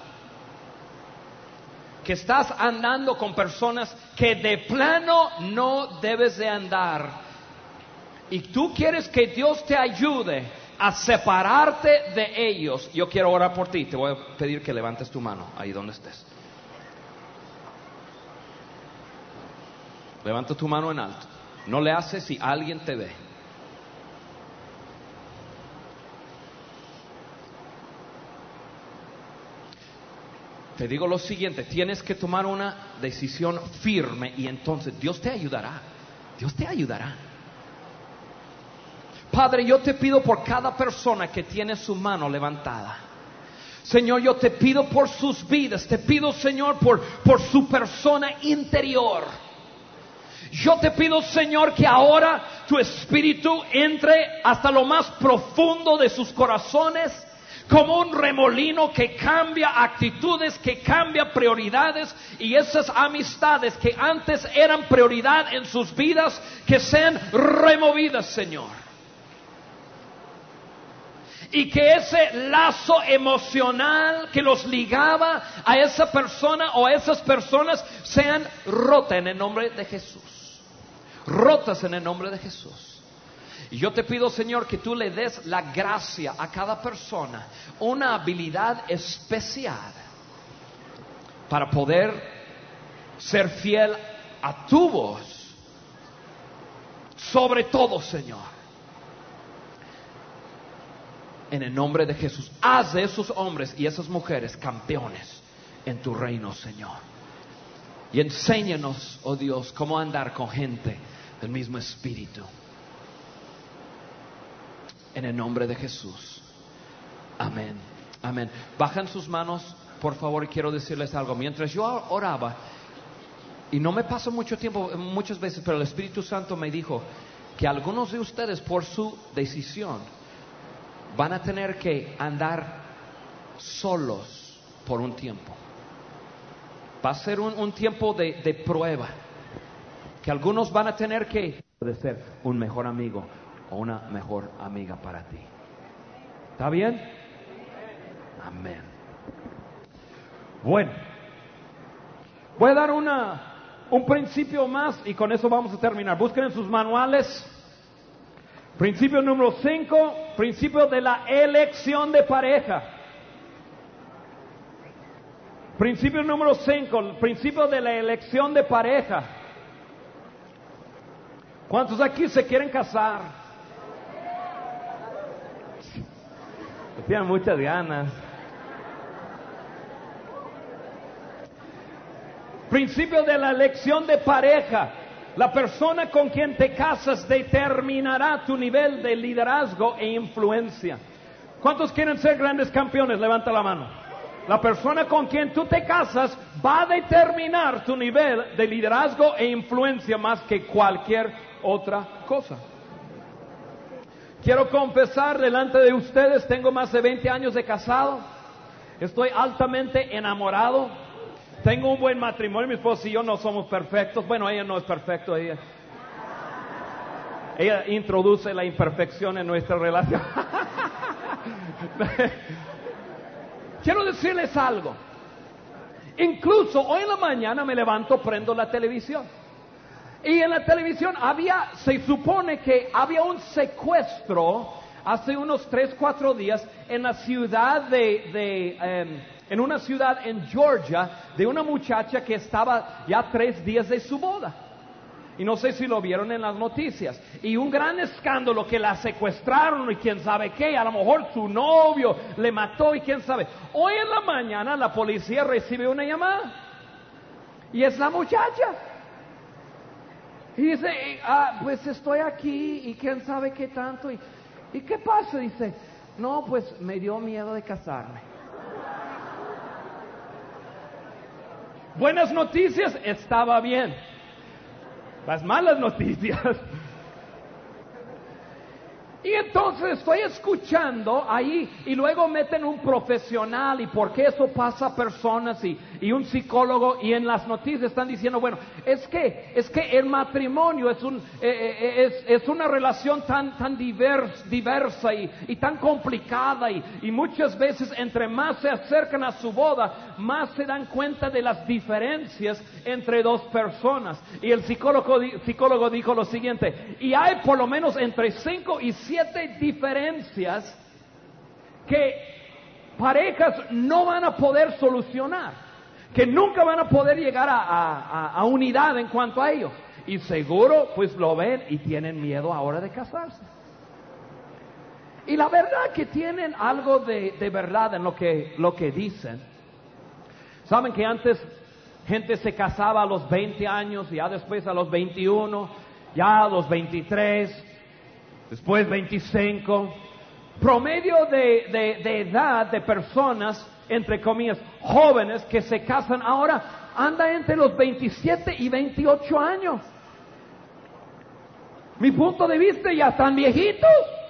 que estás andando con personas que de plano no debes de andar, y tú quieres que Dios te ayude a separarte de ellos, yo quiero orar por ti. Te voy a pedir que levantes tu mano ahí donde estés. Levanta tu mano en alto. No le haces si alguien te ve. Te digo lo siguiente, tienes que tomar una decisión firme y entonces Dios te ayudará. Dios te ayudará. Padre, yo te pido por cada persona que tiene su mano levantada. Señor, yo te pido por sus vidas. Te pido, Señor, por su persona interior. Yo te pido, Señor, que ahora tu Espíritu entre hasta lo más profundo de sus corazones, como un remolino que cambia actitudes, que cambia prioridades, y esas amistades que antes eran prioridad en sus vidas, que sean removidas, Señor. Y que ese lazo emocional que los ligaba a esa persona o a esas personas sean rotas en el nombre de Jesús. Rotas en el nombre de Jesús. Y yo te pido, Señor, que tú le des la gracia a cada persona, una habilidad especial para poder ser fiel a tu voz. Sobre todo, Señor, en el nombre de Jesús, haz de esos hombres y esas mujeres campeones en tu reino, Señor. Y enséñanos, oh Dios, cómo andar con gente del mismo espíritu. En el nombre de Jesús. Amén. Amén. Bajan sus manos, por favor, y quiero decirles algo. Mientras yo oraba, y no me pasó mucho tiempo, muchas veces, pero el Espíritu Santo me dijo que algunos de ustedes, por su decisión, van a tener que andar solos por un tiempo. Va a ser un tiempo de prueba, que algunos van a tener que ser un mejor amigo o una mejor amiga para ti. ¿Está bien? Amén. Bueno, voy a dar un principio más y con eso vamos a terminar. Busquen en sus manuales. Principio número 5, principio de la elección de pareja. Principio número 5, principio de la elección de pareja. ¿Cuántos aquí se quieren casar? Tienen muchas ganas. Principio de la elección de pareja. La persona con quien te casas determinará tu nivel de liderazgo e influencia. ¿Cuántos quieren ser grandes campeones? Levanta la mano. La persona con quien tú te casas va a determinar tu nivel de liderazgo e influencia más que cualquier otra cosa. Quiero confesar delante de ustedes, tengo más de 20 años de casado, estoy altamente enamorado, tengo un buen matrimonio, mi esposa y yo no somos perfectos, bueno, ella no es perfecta, ella introduce la imperfección en nuestra relación. Quiero decirles algo, incluso hoy en la mañana me levanto, prendo la televisión. Y en la televisión se supone que había un secuestro hace unos 3-4 días en la ciudad en una ciudad en Georgia, de una muchacha que estaba ya 3 días de su boda. Y no sé si lo vieron en las noticias. Y un gran escándalo que la secuestraron y quién sabe qué, a lo mejor su novio le mató y quién sabe. Hoy en la mañana la policía recibe una llamada. Y es la muchacha. Y dice, pues estoy aquí y quién sabe qué tanto. ¿Y qué pasa? Dice, no, pues me dio miedo de casarme. Buenas noticias, estaba bien. Las malas noticias. Y entonces estoy escuchando ahí y luego meten un profesional y por qué eso pasa a personas y un psicólogo y en las noticias están diciendo, bueno, es que el matrimonio es una relación tan diversa y tan complicada y muchas veces entre más se acercan a su boda, más se dan cuenta de las diferencias entre dos personas. Y el psicólogo dijo lo siguiente, y hay por lo menos entre 5 y 7 diferencias que parejas no van a poder solucionar, que nunca van a poder llegar a unidad en cuanto a ello. Y seguro pues lo ven y tienen miedo ahora de casarse. Y la verdad que tienen algo de verdad en lo que dicen. Saben que antes gente se casaba a los 20 años, ya después a los 21, ya a los 23, después 25. Promedio de edad de personas, entre comillas, jóvenes que se casan ahora, anda entre los 27 y 28 años. Mi punto de vista, ya están viejitos.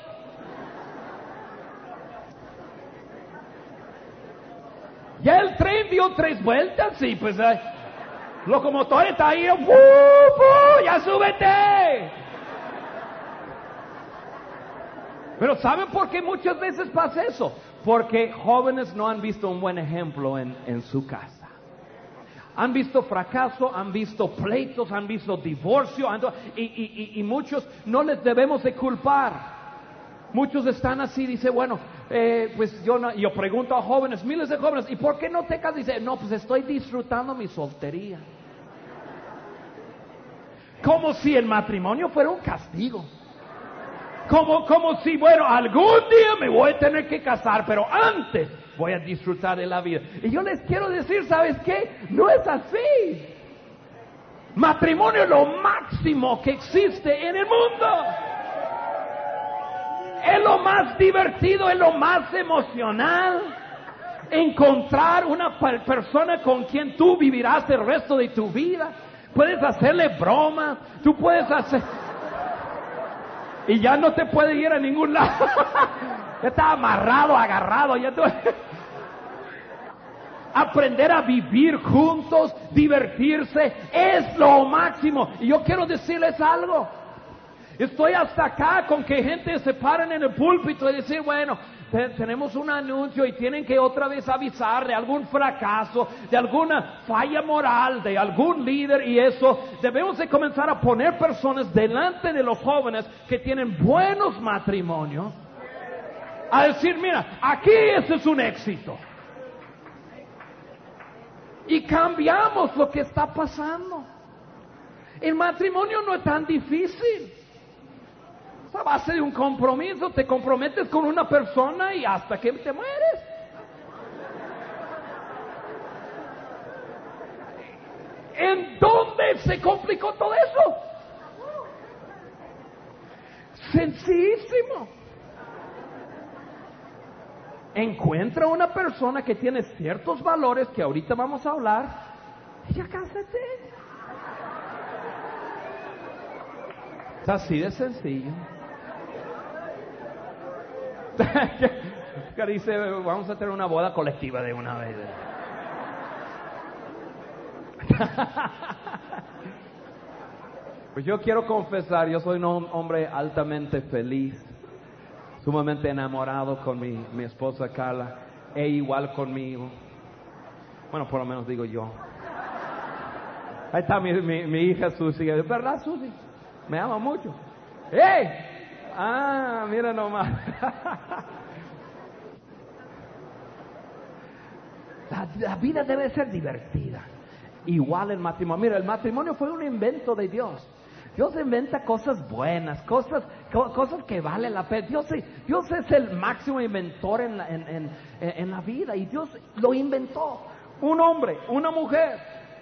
Ya el tren dio 3 vueltas y pues locomotor está ahí, ya súbete. Pero ¿saben por qué muchas veces pasa eso? Porque jóvenes no han visto un buen ejemplo en su casa. Han visto fracaso, han visto pleitos, han visto divorcio, y muchos no les debemos de culpar. Muchos están así, dice, bueno, pues yo pregunto a jóvenes, miles de jóvenes, ¿y por qué no te casas? Dice, no, pues estoy disfrutando mi soltería. Como si el matrimonio fuera un castigo. Como si, bueno, algún día me voy a tener que casar, pero antes voy a disfrutar de la vida. Y yo les quiero decir, ¿sabes qué? No es así. Matrimonio es lo máximo que existe en el mundo. Es lo más divertido, es lo más emocional. Encontrar una persona con quien tú vivirás el resto de tu vida. Puedes hacerle bromas, tú puedes hacer... Y ya no te puede ir a ningún lado. Ya está amarrado, agarrado. Ya tú... Aprender a vivir juntos, divertirse, es lo máximo. Y yo quiero decirles algo. Estoy hasta acá con que gente se paren en el púlpito y decir, bueno, tenemos un anuncio y tienen que otra vez avisar de algún fracaso, de alguna falla moral, de algún líder, y eso. Debemos de comenzar a poner personas delante de los jóvenes que tienen buenos matrimonios, a decir, mira, aquí ese es un éxito. Y cambiamos lo que está pasando. El matrimonio no es tan difícil. Es a base de un compromiso. Te comprometes con una persona y hasta que te mueres. ¿En dónde se complicó todo eso? Sencillísimo. Encuentra una persona que tiene ciertos valores que ahorita vamos a hablar y ya cásate. Es así de sencillo. Que dice, vamos a tener una boda colectiva de una vez. Pues yo quiero confesar, yo soy un hombre altamente feliz, sumamente enamorado con mi esposa Carla, e igual conmigo. Bueno, por lo menos digo yo. Ahí está mi hija Susi, ¿verdad, Susi? Me ama mucho. ¡Ey! Ah, mira nomás. La vida debe ser divertida. Igual el matrimonio. Mira, el matrimonio fue un invento de Dios. Dios inventa cosas buenas, cosas que valen la pena. Dios es el máximo inventor en la vida, y Dios lo inventó. Un hombre, una mujer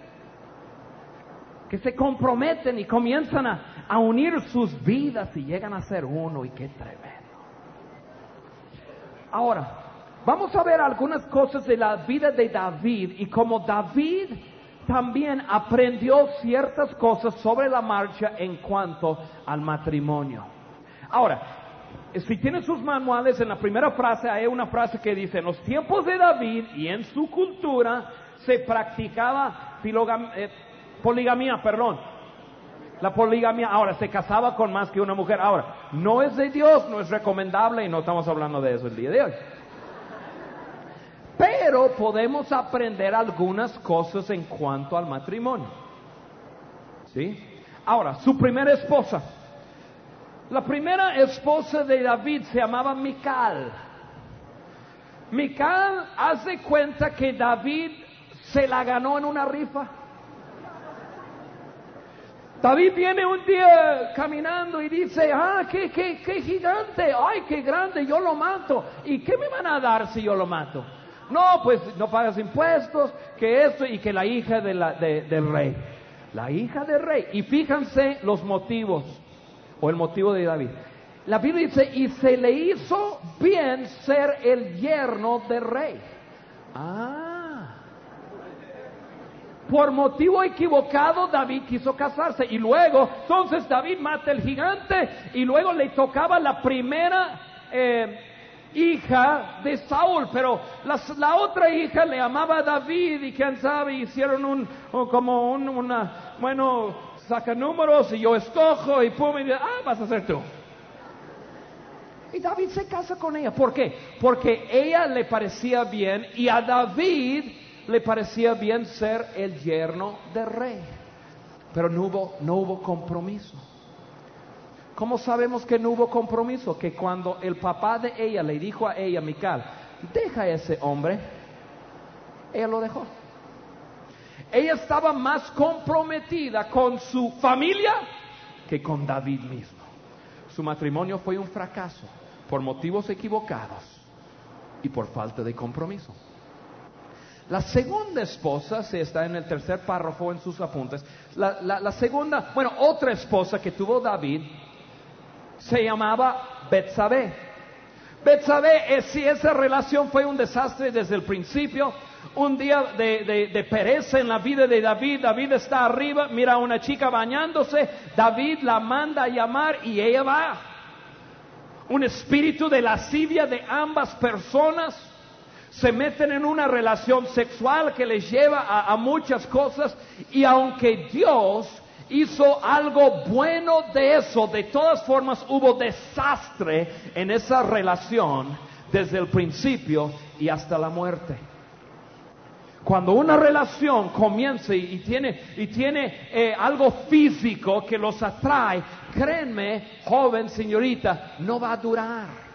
que se comprometen y comienzan a unir sus vidas y llegan a ser uno, y qué tremendo. Ahora, vamos a ver algunas cosas de la vida de David y cómo David también aprendió ciertas cosas sobre la marcha en cuanto al matrimonio. Ahora, si tienen sus manuales, en la primera frase hay una frase que dice: en los tiempos de David y en su cultura se practicaba poligamía. La poligamía. Ahora, se casaba con más que una mujer. Ahora, no es de Dios, no es recomendable, y no estamos hablando de eso el día de hoy. Pero podemos aprender algunas cosas en cuanto al matrimonio. ¿Sí? Ahora, su primera esposa. La primera esposa de David se llamaba Mical. Mical hace cuenta que David se la ganó en una rifa. David viene un día caminando y dice: qué gigante, ay, qué grande, yo lo mato. ¿Y qué me van a dar si yo lo mato? No, pues no pagas impuestos, que esto, y que la hija del rey. La hija del rey. Y fíjense los motivos, o el motivo de David. La Biblia dice: y se le hizo bien ser el yerno del rey. Por motivo equivocado, David quiso casarse. Y luego, entonces David mata al gigante. Y luego le tocaba la primera hija de Saúl. Pero la otra hija le amaba a David. Y quién sabe, hicieron bueno, saca números y yo escojo. Y pum, y vas a ser tú. Y David se casa con ella. ¿Por qué? Porque ella le parecía bien y a David le parecía bien ser el yerno del rey. Pero no hubo compromiso. ¿Cómo sabemos que no hubo compromiso? Que cuando el papá de ella le dijo a ella, Mical, deja a ese hombre, ella lo dejó. Ella estaba más comprometida con su familia que con David mismo. Su matrimonio fue un fracaso por motivos equivocados y por falta de compromiso. La segunda esposa, se está en el tercer párrafo en sus apuntes, la segunda, otra esposa que tuvo David se llamaba Betsabé. Betsabé, si esa relación fue un desastre desde el principio, un día de pereza en la vida de David. David está arriba, mira a una chica bañándose, David la manda a llamar y ella va. Un espíritu de lascivia de ambas personas se meten en una relación sexual que les lleva a muchas cosas, y aunque Dios hizo algo bueno de eso, de todas formas hubo desastre en esa relación desde el principio y hasta la muerte. Cuando una relación comienza y tiene algo físico que los atrae, créanme, joven, señorita, no va a durar.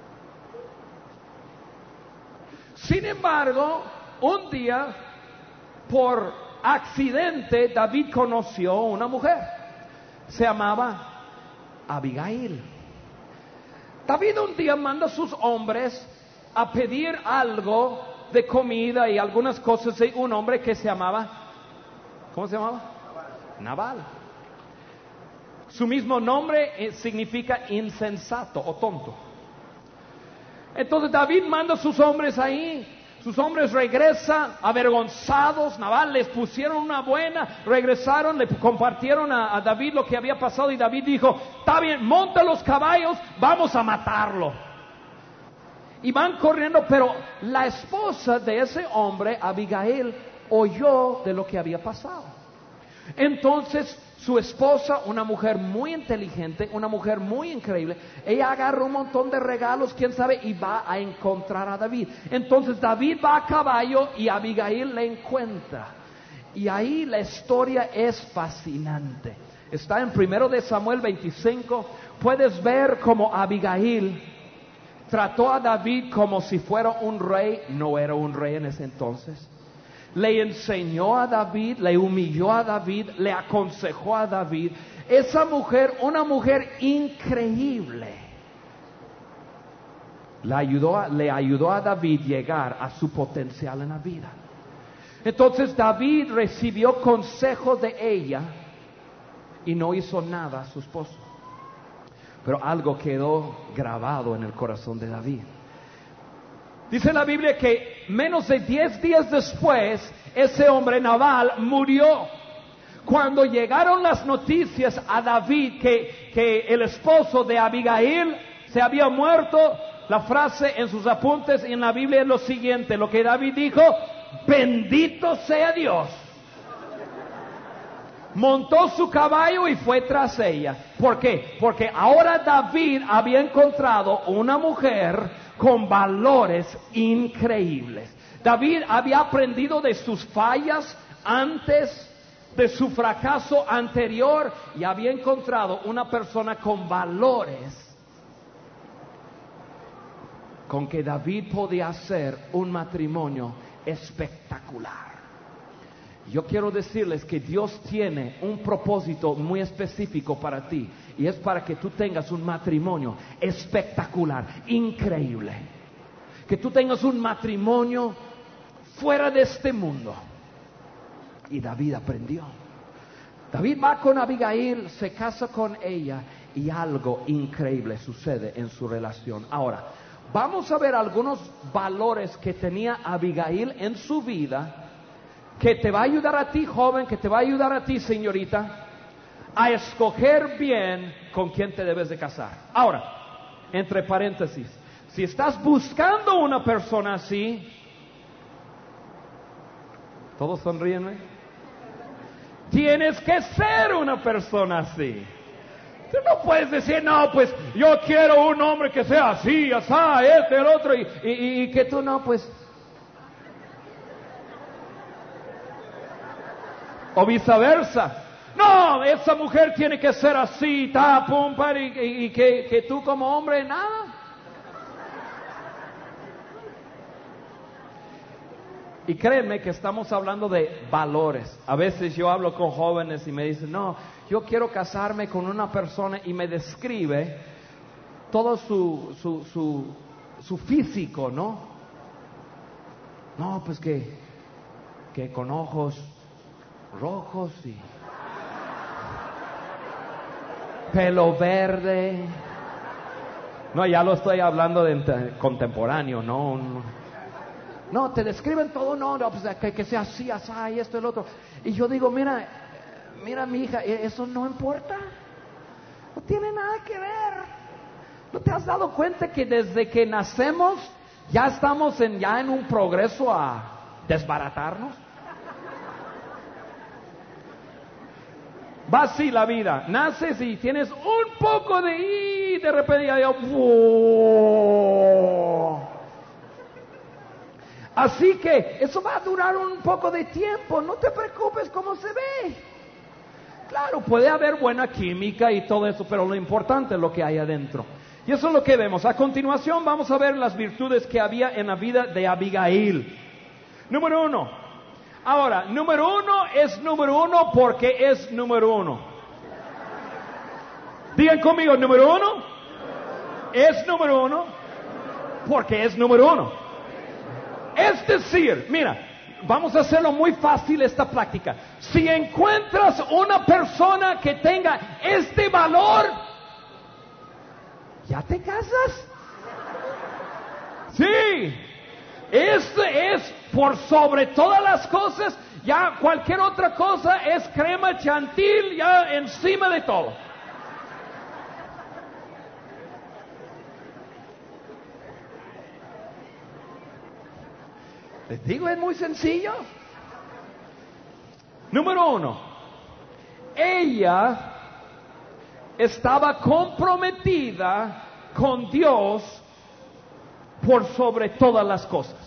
Sin embargo, un día, por accidente, David conoció una mujer. Se llamaba Abigail. David un día manda a sus hombres a pedir algo de comida y algunas cosas de un hombre que se llamaba, ¿cómo se llamaba? Nabal. Su mismo nombre significa insensato o tonto. Entonces David manda a sus hombres ahí. Sus hombres regresan avergonzados. Nabal les pusieron una buena, regresaron, le compartieron a David lo que había pasado, y David dijo, está bien, monta los caballos, vamos a matarlo. Y van corriendo, pero la esposa de ese hombre, Abigail, oyó de lo que había pasado. Entonces su esposa, una mujer muy inteligente, una mujer muy increíble, ella agarra un montón de regalos, quién sabe, y va a encontrar a David. Entonces David va a caballo y Abigail le encuentra. Y ahí la historia es fascinante. Está en 1 de Samuel 25. Puedes ver cómo Abigail trató a David como si fuera un rey. No era un rey en ese entonces. Le enseñó a David, le humilló a David, le aconsejó a David. Esa mujer, una mujer increíble, le ayudó a David llegar a su potencial en la vida. Entonces David recibió consejos de ella y no hizo nada a su esposo. Pero algo quedó grabado en el corazón de David. Dice la Biblia que menos de 10 días después, ese hombre Nabal murió. Cuando llegaron las noticias a David que el esposo de Abigail se había muerto, la frase en sus apuntes en la Biblia es lo siguiente, lo que David dijo: bendito sea Dios. Montó su caballo y fue tras ella. ¿Por qué? Porque ahora David había encontrado una mujer con valores increíbles. David había aprendido de sus fallas antes, de su fracaso anterior, y había encontrado una persona con valores con que David podía hacer un matrimonio espectacular. Yo quiero decirles que Dios tiene un propósito muy específico para ti, y es para que tú tengas un matrimonio espectacular, increíble. Que tú tengas un matrimonio fuera de este mundo. Y David aprendió. David va con Abigail, se casa con ella, y algo increíble sucede en su relación. Ahora, vamos a ver algunos valores que tenía Abigail en su vida que te va a ayudar a ti, joven, que te va a ayudar a ti, señorita, a escoger bien con quién te debes de casar. Ahora, entre paréntesis, si estás buscando una persona así, todos sonríen, ¿eh? Tienes que ser una persona así. Tú no puedes decir, no, pues yo quiero un hombre que sea así, así, el otro, y que tú no, pues. O viceversa. No, esa mujer tiene que ser así, pum, y que tú como hombre, nada. Y créeme que estamos hablando de valores. A veces yo hablo con jóvenes y me dicen, no, yo quiero casarme con una persona, y me describe todo su físico, ¿no? No, pues que con ojos rojos y pelo verde. No, ya lo estoy hablando de contemporáneo, no, te describen todo, no, pues que sea así, así, y esto y el otro. Y yo digo, mira mi hija, eso no importa. No tiene nada que ver. ¿No te has dado cuenta que desde que nacemos ya estamos en un progreso a desbaratarnos? Va así la vida. Naces y tienes un poco de repente ya así que eso va a durar un poco de tiempo. No te preocupes cómo se ve. Claro, puede haber buena química y todo eso, pero lo importante es lo que hay adentro. Y eso es lo que vemos. A continuación vamos a ver las virtudes que había en la vida de Abigail. Número 1. Ahora, número 1 es número 1 porque es número 1. Digan conmigo, número 1 es número 1 porque es número 1. Es decir, mira, vamos a hacerlo muy fácil esta práctica. Si encuentras una persona que tenga este valor, ¿ya te casas? Sí, este es por sobre todas las cosas. Ya cualquier otra cosa es crema chantil, ya encima de todo. Les digo, es muy sencillo. Número 1, ella estaba comprometida con Dios por sobre todas las cosas.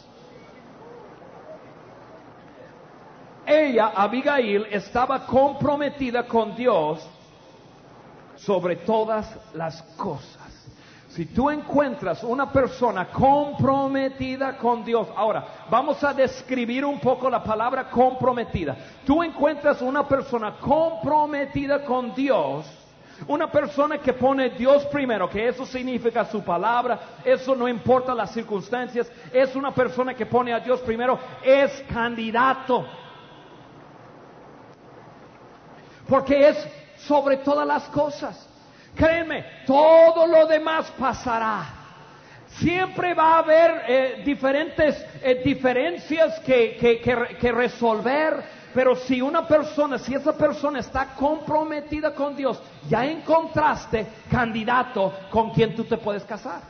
Ella, Abigail, estaba comprometida con Dios sobre todas las cosas. Si tú encuentras una persona comprometida con Dios, ahora vamos a describir un poco la palabra comprometida. Tú encuentras una persona comprometida con Dios, una persona que pone Dios primero, que eso significa su palabra, eso no importa las circunstancias, es una persona que pone a Dios primero, es candidato. Porque es sobre todas las cosas. Créeme, todo lo demás pasará. Siempre va a haber diferentes diferencias que resolver. Pero si esa persona está comprometida con Dios, ya encontraste candidato con quien tú te puedes casar.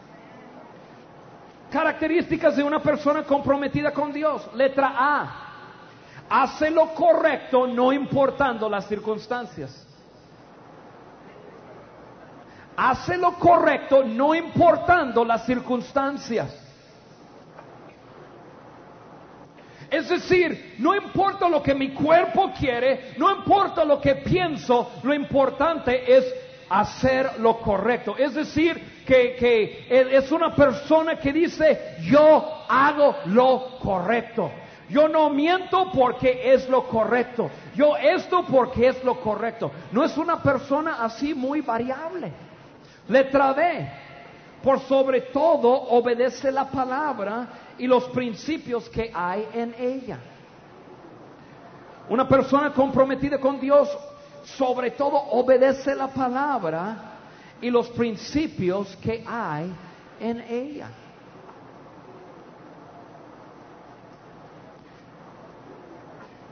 Características de una persona comprometida con Dios. Letra A. Hace lo correcto no importando las circunstancias. Hace lo correcto no importando las circunstancias. Es decir, no importa lo que mi cuerpo quiere, no importa lo que pienso, lo importante es hacer lo correcto. Es decir, que es una persona que dice, yo hago lo correcto. Yo no miento porque es lo correcto. Yo esto porque es lo correcto. No es una persona así muy variable. Letra B. Por sobre todo obedece la palabra y los principios que hay en ella. Una persona comprometida con Dios, sobre todo obedece la palabra y los principios que hay en ella.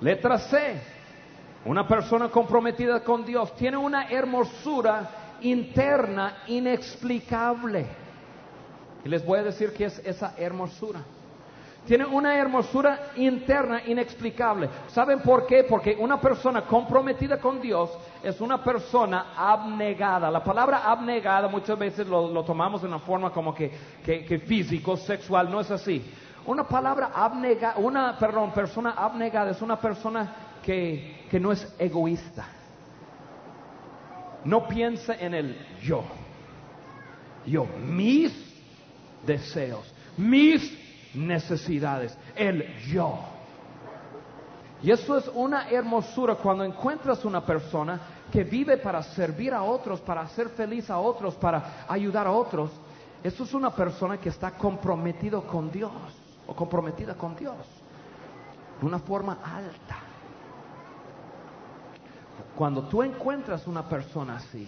Letra C. Una persona comprometida con Dios tiene una hermosura interna inexplicable. Y les voy a decir qué es esa hermosura. Tiene una hermosura interna inexplicable. ¿Saben por qué? Porque una persona comprometida con Dios es una persona abnegada. La palabra abnegada muchas veces lo tomamos de una forma como que físico, sexual. No es así. Persona abnegada es una persona que no es egoísta. No piensa en el yo, mis deseos, mis necesidades, el yo. Y eso es una hermosura cuando encuentras una persona que vive para servir a otros, para hacer feliz a otros, para ayudar a otros. Eso es una persona que está comprometido con Dios o comprometida con Dios de una forma alta. Cuando tú encuentras una persona así,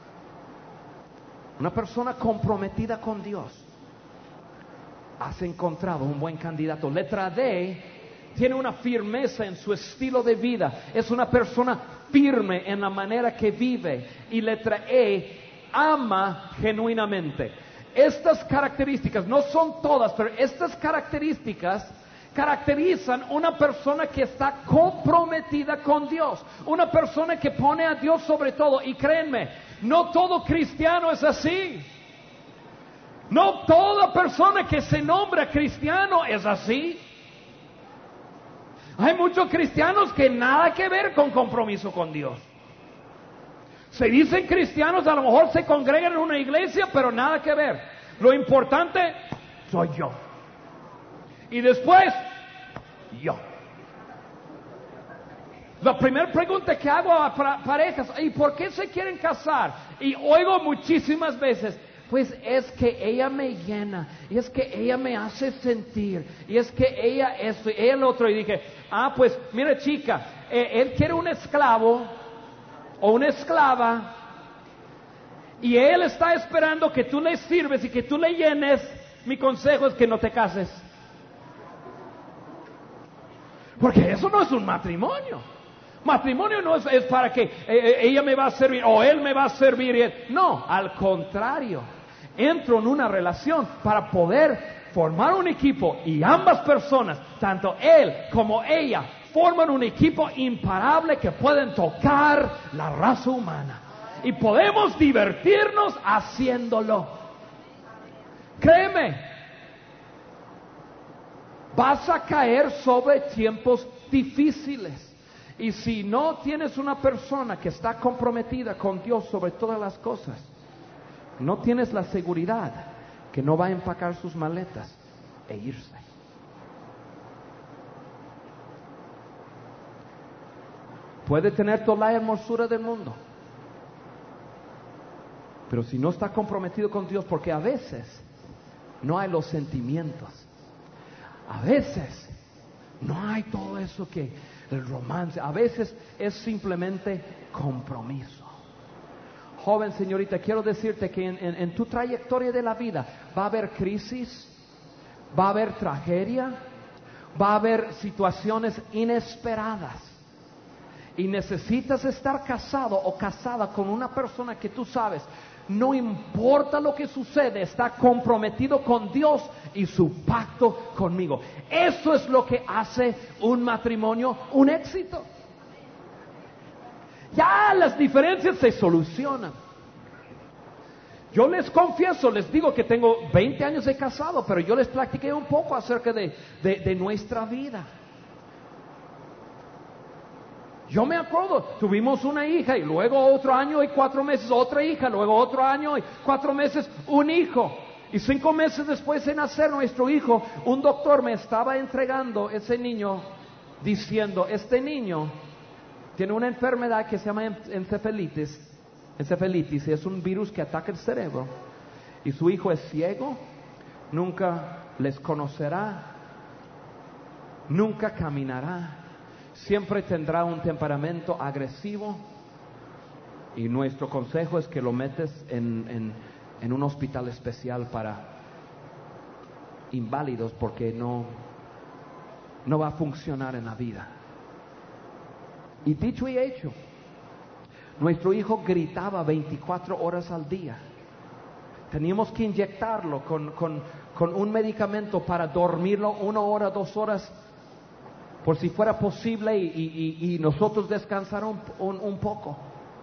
una persona comprometida con Dios, has encontrado un buen candidato. Letra D, tiene una firmeza en su estilo de vida. Es una persona firme en la manera que vive. Y letra E, ama genuinamente. Estas características, no son todas, pero estas características caracterizan una persona que está comprometida con Dios. Una persona que pone a Dios sobre todo. Y créanme, no todo cristiano es así. No toda persona que se nombra cristiano es así. Hay muchos cristianos que nada que ver con compromiso con Dios. Se dicen cristianos, a lo mejor se congregan en una iglesia, pero nada que ver. Lo importante soy yo. Y después, yo. La primera pregunta que hago a parejas, ¿y por qué se quieren casar? Y oigo muchísimas veces, pues es que ella me llena, y es que ella me hace sentir, y es que ella esto, y el otro. Y dije, pues mira chica, él quiere un esclavo o una esclava, y él está esperando que tú le sirves y que tú le llenes. Mi consejo es que no te cases, porque eso no es un matrimonio. Matrimonio no es para que ella me va a servir o él me va a servir. No, al contrario. Entro en una relación para poder formar un equipo, y ambas personas, tanto él como ella, forman un equipo imparable que pueden tocar la raza humana. Y podemos divertirnos haciéndolo. Créeme, vas a caer sobre tiempos difíciles. Y si no tienes una persona que está comprometida con Dios sobre todas las cosas, no tienes la seguridad que no va a empacar sus maletas e irse. Puede tener toda la hermosura del mundo, pero si no está comprometido con Dios, porque a veces no hay los sentimientos, a veces no hay todo eso que el romance, a veces es simplemente compromiso. Joven, señorita, quiero decirte que en tu trayectoria de la vida va a haber crisis, va a haber tragedia, va a haber situaciones inesperadas. Y necesitas estar casado o casada con una persona que tú sabes, no importa lo que sucede, está comprometido con Dios y su pacto conmigo. Eso es lo que hace un matrimonio un éxito. Ya las diferencias se solucionan. Yo les confieso, les digo que tengo 20 años de casado, pero yo les platiqué un poco acerca de nuestra vida. Yo me acuerdo, tuvimos una hija y luego otro año y 4 meses otra hija, luego otro año y 4 meses un hijo. Y 5 meses después de nacer nuestro hijo, un doctor me estaba entregando ese niño diciendo, este niño tiene una enfermedad que se llama encefalitis, es un virus que ataca el cerebro. Y su hijo es ciego, nunca les conocerá, nunca caminará. Siempre tendrá un temperamento agresivo, y nuestro consejo es que lo metes en un hospital especial para inválidos, porque no va a funcionar en la vida. Y dicho y hecho, nuestro hijo gritaba 24 horas al día. Teníamos que inyectarlo con un medicamento para dormirlo 1 hora, 2 horas, por si fuera posible, y nosotros descansar un poco.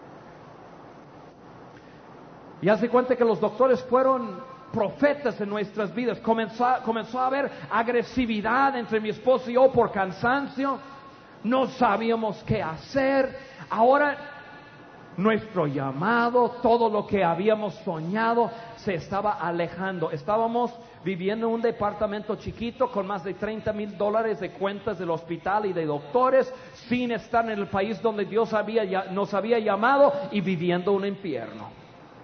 Y hace cuenta que los doctores fueron profetas en nuestras vidas. Comenzó a haber agresividad entre mi esposo y yo por cansancio. No sabíamos qué hacer. Ahora nuestro llamado, todo lo que habíamos soñado, se estaba alejando. Estábamos viviendo en un departamento chiquito con más de $30,000 de cuentas del hospital y de doctores, sin estar en el país donde Dios nos había llamado, y viviendo un infierno.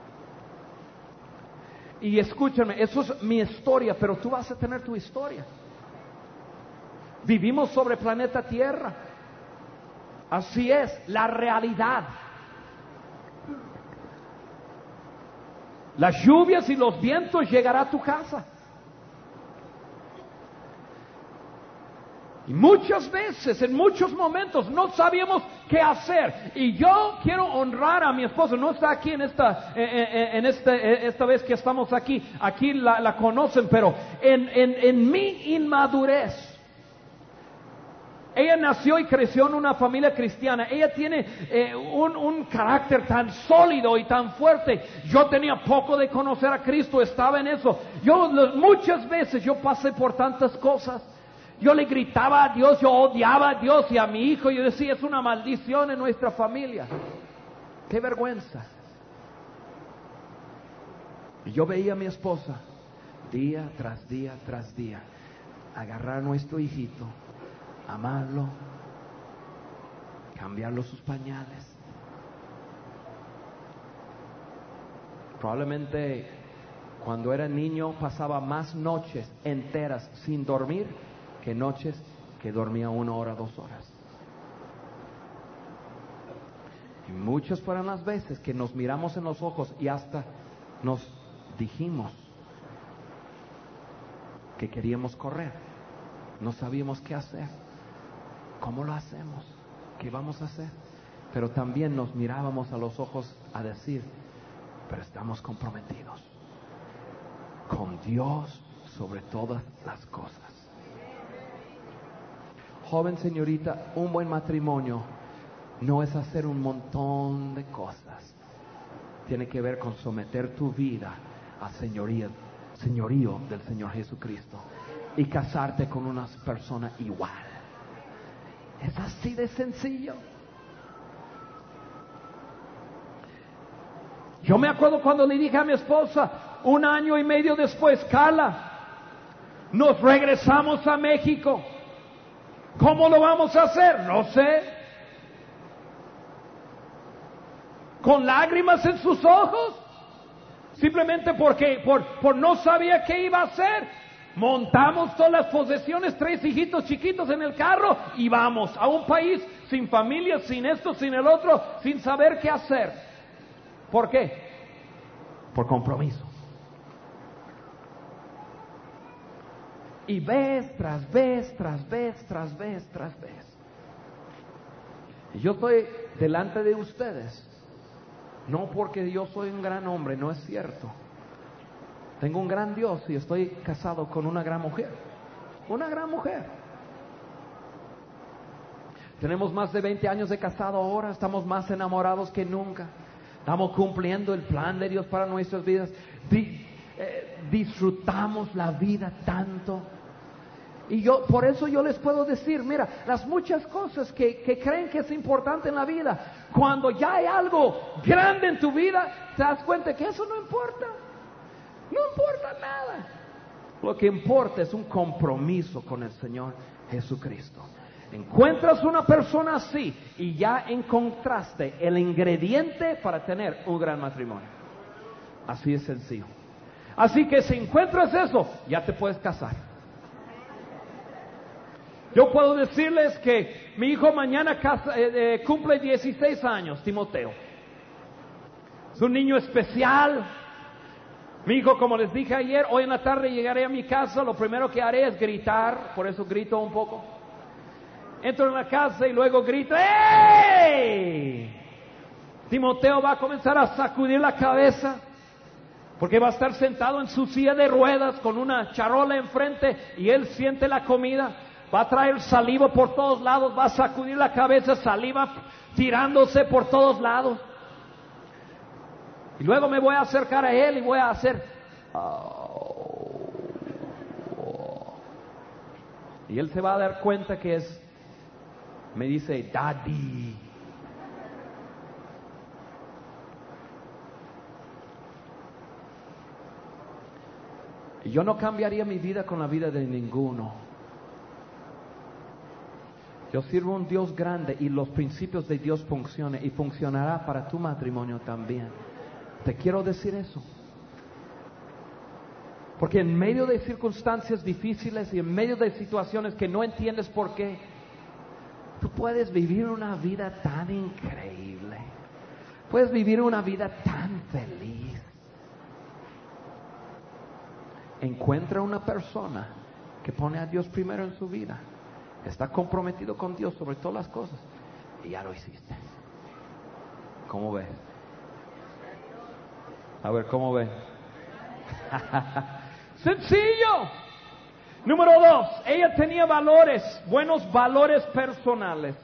Y escúchame, eso es mi historia, pero tú vas a tener tu historia. Vivimos sobre planeta Tierra. Así es, la realidad. Las lluvias y los vientos llegarán a tu casa. Y muchas veces, en muchos momentos, no sabíamos qué hacer. Y yo quiero honrar a mi esposa. No está aquí en esta vez que estamos aquí. Aquí la conocen, pero en mi inmadurez. Ella nació y creció en una familia cristiana. Ella tiene un carácter tan sólido y tan fuerte. Yo tenía poco de conocer a Cristo, estaba en eso. Muchas veces yo pasé por tantas cosas. Yo le gritaba a Dios, yo odiaba a Dios y a mi hijo. Yo decía, es una maldición en nuestra familia. ¡Qué vergüenza! Y yo veía a mi esposa, día tras día tras día, agarrar a nuestro hijito, amarlo, cambiarlo sus pañales. Probablemente cuando era niño pasaba más noches enteras sin dormir que noches que dormía 1 hora, 2 horas. Y muchas fueron las veces que nos miramos en los ojos y hasta nos dijimos que queríamos correr. No sabíamos qué hacer. ¿Cómo lo hacemos? ¿Qué vamos a hacer? Pero también nos mirábamos a los ojos a decir, pero estamos comprometidos con Dios sobre todas las cosas. Joven señorita, un buen matrimonio no es hacer un montón de cosas. Tiene que ver con someter tu vida al señorío del Señor Jesucristo y casarte con una persona igual. Es así de sencillo. Yo me acuerdo cuando le dije a mi esposa, 1 año y medio después, Carla, nos regresamos a México. ¿Cómo lo vamos a hacer? No sé. Con lágrimas en sus ojos, simplemente porque por no sabía qué iba a hacer. Montamos todas las posesiones, 3 hijitos chiquitos en el carro, y vamos a un país sin familia, sin esto, sin el otro, sin saber qué hacer. ¿Por qué? Por compromiso. Y vez tras vez, tras vez, tras vez, tras vez. Y yo estoy delante de ustedes, no porque yo soy un gran hombre, no es cierto. Tengo un gran Dios y estoy casado con una gran mujer. Una gran mujer. Tenemos más de 20 años de casado ahora, estamos más enamorados que nunca. Estamos cumpliendo el plan de Dios para nuestras vidas. Disfrutamos la vida tanto. Y por eso yo les puedo decir, mira, las muchas cosas que creen que es importante en la vida, cuando ya hay algo grande en tu vida, te das cuenta que eso no importa. No importa nada. Lo que importa es un compromiso con el Señor Jesucristo. Encuentras una persona así y ya encontraste el ingrediente para tener un gran matrimonio. Así es sencillo. Así que si encuentras eso, ya te puedes casar. Yo puedo decirles que mi hijo mañana cumple 16 años, Timoteo. Es un niño especial. Mi hijo, como les dije ayer, hoy en la tarde llegaré a mi casa, lo primero que haré es gritar, por eso grito un poco. entro en la casa y luego grito, ¡hey! Timoteo va a comenzar a sacudir la cabeza, porque va a estar sentado en su silla de ruedas con una charola enfrente y él siente la comida. Va a traer saliva por todos lados, va a sacudir la cabeza, saliva tirándose por todos lados. Y luego me voy a acercar a él y voy a hacer... Y él se va a dar cuenta que me dice, Daddy. Y yo no cambiaría mi vida con la vida de ninguno. Yo sirvo a un Dios grande y los principios de Dios funcionan y funcionará para tu matrimonio también. Te quiero decir eso. Porque en medio de circunstancias difíciles y en medio de situaciones que no entiendes por qué, tú puedes vivir una vida tan increíble. Puedes vivir una vida tan feliz. Encuentra una persona que pone a Dios primero en su vida. Está comprometido con Dios sobre todas las cosas. Y ya lo hiciste. ¿Cómo ves? A ver, ¿cómo ves? Sencillo. Número 2, ella tenía valores, buenos valores personales.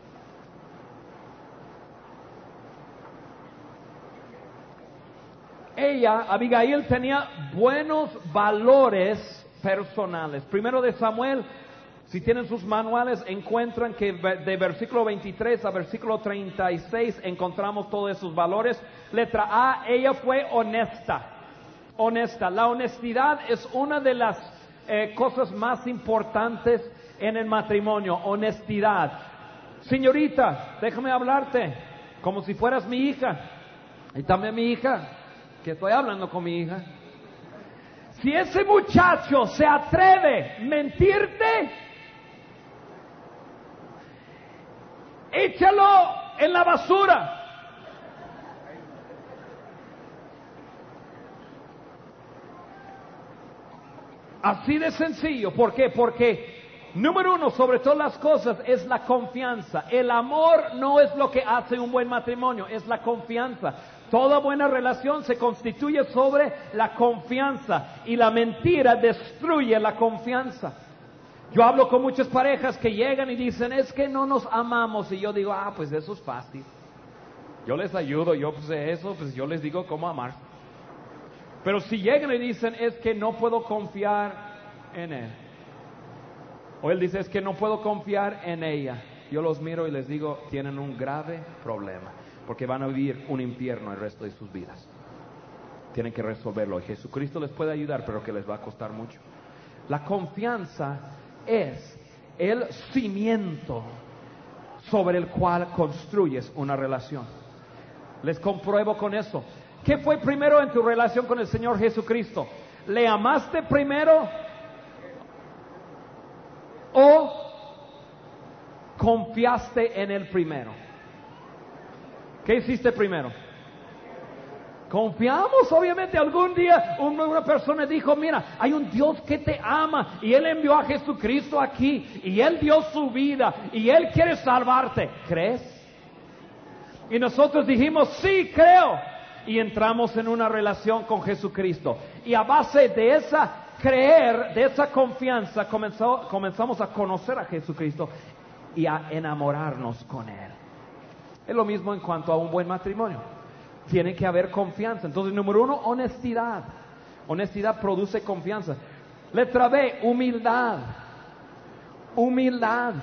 Ella, Abigail, tenía buenos valores personales. Primero de Samuel, si tienen sus manuales, encuentran que de versículo 23 a versículo 36 encontramos todos esos valores. Letra A, ella fue honesta. Honesta. La honestidad es una de las cosas más importantes en el matrimonio. Honestidad. Señorita, déjame hablarte como si fueras mi hija. Y también mi hija, que estoy hablando con mi hija. Si ese muchacho se atreve a mentirte, échalo en la basura. Así de sencillo. ¿Por qué? Porque número 1, sobre todas las cosas, es la confianza. El amor no es lo que hace un buen matrimonio, es la confianza. Toda buena relación se constituye sobre la confianza y la mentira destruye la confianza. Yo hablo con muchas parejas que llegan y dicen, es que no nos amamos. Y yo digo, pues eso es fácil. Yo les ayudo, yo les digo cómo amar. Pero si llegan y dicen, es que no puedo confiar en él. O él dice, es que no puedo confiar en ella. Yo los miro y les digo, tienen un grave problema. Porque van a vivir un infierno el resto de sus vidas. Tienen que resolverlo. Y Jesucristo les puede ayudar, pero que les va a costar mucho. La confianza es el cimiento sobre el cual construyes una relación. Les compruebo con eso. ¿Qué fue primero en tu relación con el Señor Jesucristo? ¿Le amaste primero o confiaste en Él primero? ¿Qué hiciste primero? Confiamos, obviamente. Algún día una persona dijo, mira, hay un Dios que te ama y Él envió a Jesucristo aquí y Él dio su vida y Él quiere salvarte. ¿Crees? Y nosotros dijimos, sí, creo. Y entramos en una relación con Jesucristo. Y a base de esa creer, de esa confianza, comenzamos a conocer a Jesucristo y a enamorarnos con Él. Es lo mismo en cuanto a un buen matrimonio. Tiene que haber confianza. Entonces, número 1, honestidad. Honestidad produce confianza. Letra B, humildad. Humildad.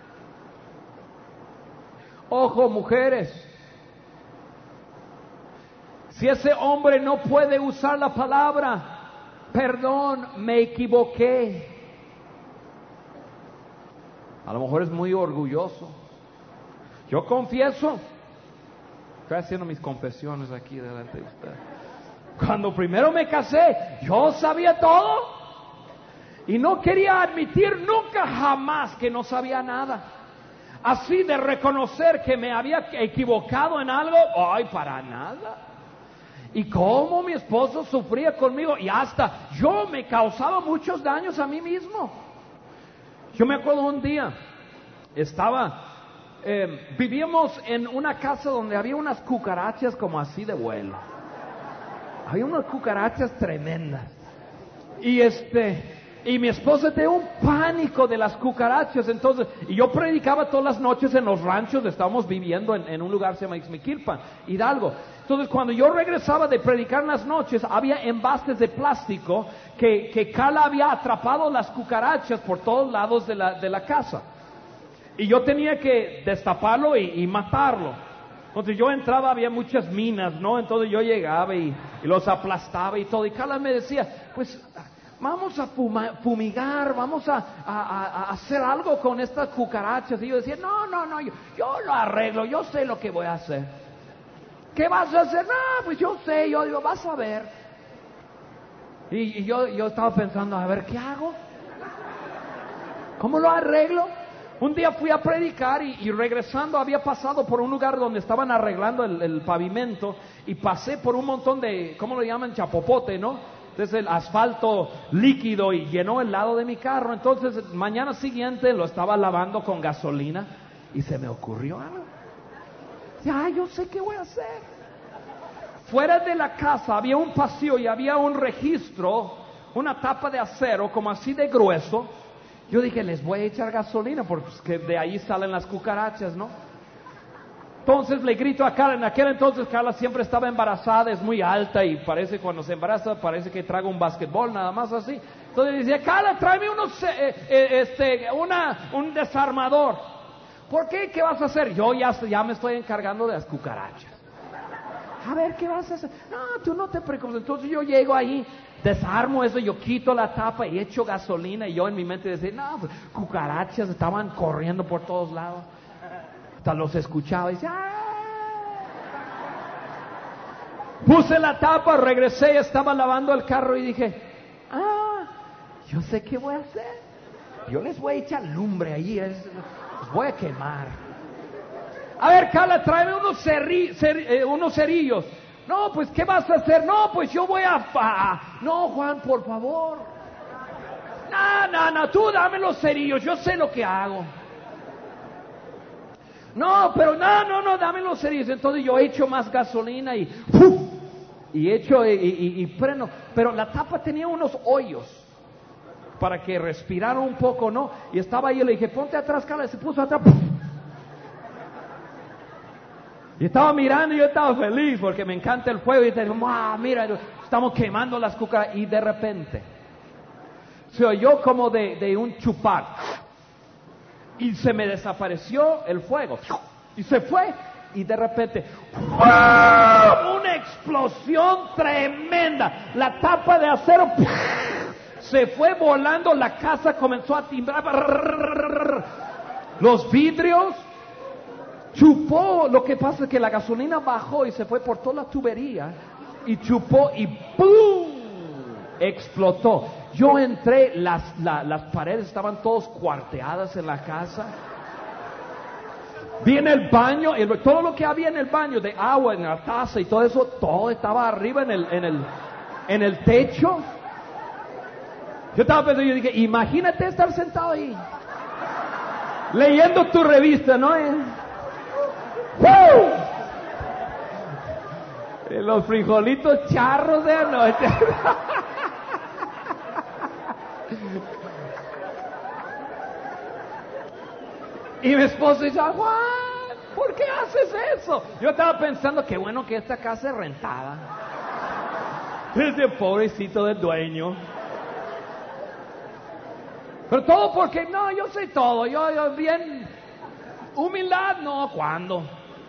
Ojo, mujeres. Si ese hombre no puede usar la palabra, perdón, me equivoqué. A lo mejor es muy orgulloso. Yo confieso, estoy haciendo mis confesiones aquí delante de usted. Cuando primero me casé, yo sabía todo y no quería admitir nunca jamás que no sabía nada. Así de reconocer que me había equivocado en algo, para nada. Y cómo mi esposo sufría conmigo y hasta yo me causaba muchos daños a mí mismo. Yo me acuerdo un día, vivíamos en una casa donde había unas cucarachas como así de vuelo. Había unas cucarachas tremendas. Y mi esposa tenía un pánico de las cucarachas. Entonces, y yo predicaba todas las noches en los ranchos. Estábamos viviendo en un lugar que se llama Ixmiquilpan, Hidalgo. Entonces, cuando yo regresaba de predicar en las noches, había envases de plástico que Carla había atrapado las cucarachas por todos lados de la casa. Y yo tenía que destaparlo y matarlo. Entonces yo entraba, había muchas minas, ¿no? Entonces yo llegaba y los aplastaba y todo. Y Carla me decía, pues vamos a fumigar, vamos a hacer algo con estas cucarachas. Y yo decía, no, yo lo arreglo, yo sé lo que voy a hacer. ¿Qué vas a hacer? No, pues yo sé, yo digo, vas a ver. Y yo estaba pensando, a ver, ¿qué hago? ¿Cómo lo arreglo? Un día fui a predicar y regresando había pasado por un lugar donde estaban arreglando el pavimento y pasé por un montón de, ¿cómo lo llaman? Chapopote, ¿no? Entonces el asfalto líquido y llenó el lado de mi carro. Entonces mañana siguiente lo estaba lavando con gasolina y se me ocurrió algo. Ya, yo sé qué voy a hacer. Fuera de la casa había un pasillo y había un registro, una tapa de acero como así de grueso. Yo dije, les voy a echar gasolina porque de ahí salen las cucarachas, ¿no? Entonces le grito a Carla. En aquel entonces Carla siempre estaba embarazada, es muy alta y parece cuando se embaraza parece que traga un basquetbol, nada más así. Entonces decía, Carla, tráeme un desarmador. ¿Por qué? ¿Qué vas a hacer? Yo ya me estoy encargando de las cucarachas. A ver, ¿qué vas a hacer? No, tú no te preocupes. Entonces yo llego ahí, desarmo eso, yo quito la tapa y echo gasolina. Y yo en mi mente decía, no, pues, cucarachas estaban corriendo por todos lados. Hasta los escuchaba y decía, ¡ah! Puse la tapa, regresé, estaba lavando el carro y dije, yo sé qué voy a hacer. Yo les voy a echar lumbre ahí, los voy a quemar. A ver, Carla, tráeme unos cerillos. No, pues, ¿qué vas a hacer? No, pues yo voy No, Juan, por favor. No, tú dame los cerillos, yo sé lo que hago. No, pero no, dame los cerillos. Entonces yo echo más gasolina y echo y freno. Pero la tapa tenía unos hoyos para que respirara un poco, ¿no? Y estaba ahí, le dije, ponte atrás, Carla, y se puso atrás. Y estaba mirando y yo estaba feliz porque me encanta el fuego. Y dije, mira, estamos quemando las cucarachas. Y de repente se oyó como de un chupar. Y se me desapareció el fuego. Y se fue. Y de repente, una explosión tremenda. La tapa de acero se fue volando. La casa comenzó a timbrar. Los vidrios. Chupó, lo que pasa es que la gasolina bajó y se fue por toda la tubería y chupó y ¡pum! Explotó. Yo entré, las paredes estaban todas cuarteadas en la casa. Vi en el baño, todo lo que había en el baño de agua, en la taza y todo eso, todo estaba arriba en el techo. Yo estaba pensando, yo dije, imagínate estar sentado ahí leyendo tu revista, ¿no? Los frijolitos charros de anoche. Y mi esposo dice, Juan, ¿por qué haces eso? Yo estaba pensando, qué bueno que esta casa es rentada. Ese pobrecito del dueño. Pero todo porque, no, yo sé todo. Yo bien, humildad, no, ¿cuándo?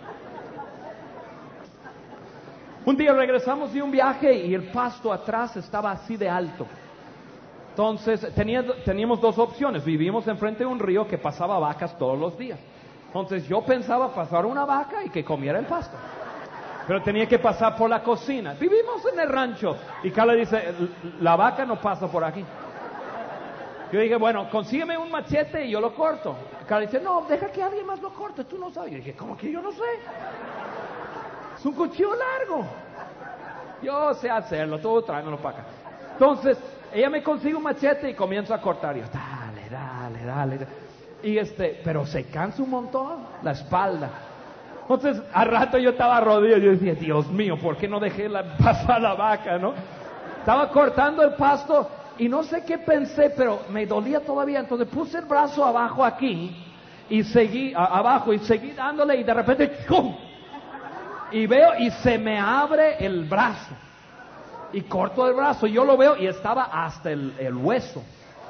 Un día regresamos de un viaje y el pasto atrás estaba así de alto. Entonces teníamos dos opciones. Vivimos enfrente de un río que pasaba vacas todos los días. Entonces yo pensaba pasar una vaca y que comiera el pasto. Pero tenía que pasar por la cocina. Vivimos en el rancho. Y Carla dice, la vaca no pasa por aquí. Yo dije, bueno, consígueme un machete y yo lo corto. Carla dice, no, deja que alguien más lo corte, tú no sabes. Yo dije, ¿cómo que yo no sé? Es un cuchillo largo. Yo sé hacerlo, todo tráemelo para acá. Entonces, ella me consigue un machete y comienzo a cortar. Yo, dale. pero se cansa un montón la espalda. Entonces, al rato yo estaba arrodillado y yo decía, Dios mío, ¿por qué no dejé pasar la vaca, no? Estaba cortando el pasto y no sé qué pensé, pero me dolía todavía. Entonces puse el brazo abajo aquí y seguí abajo y seguí dándole y de repente ¡pum! Y veo y se me abre el brazo y corto el brazo. Yo lo veo y estaba hasta el hueso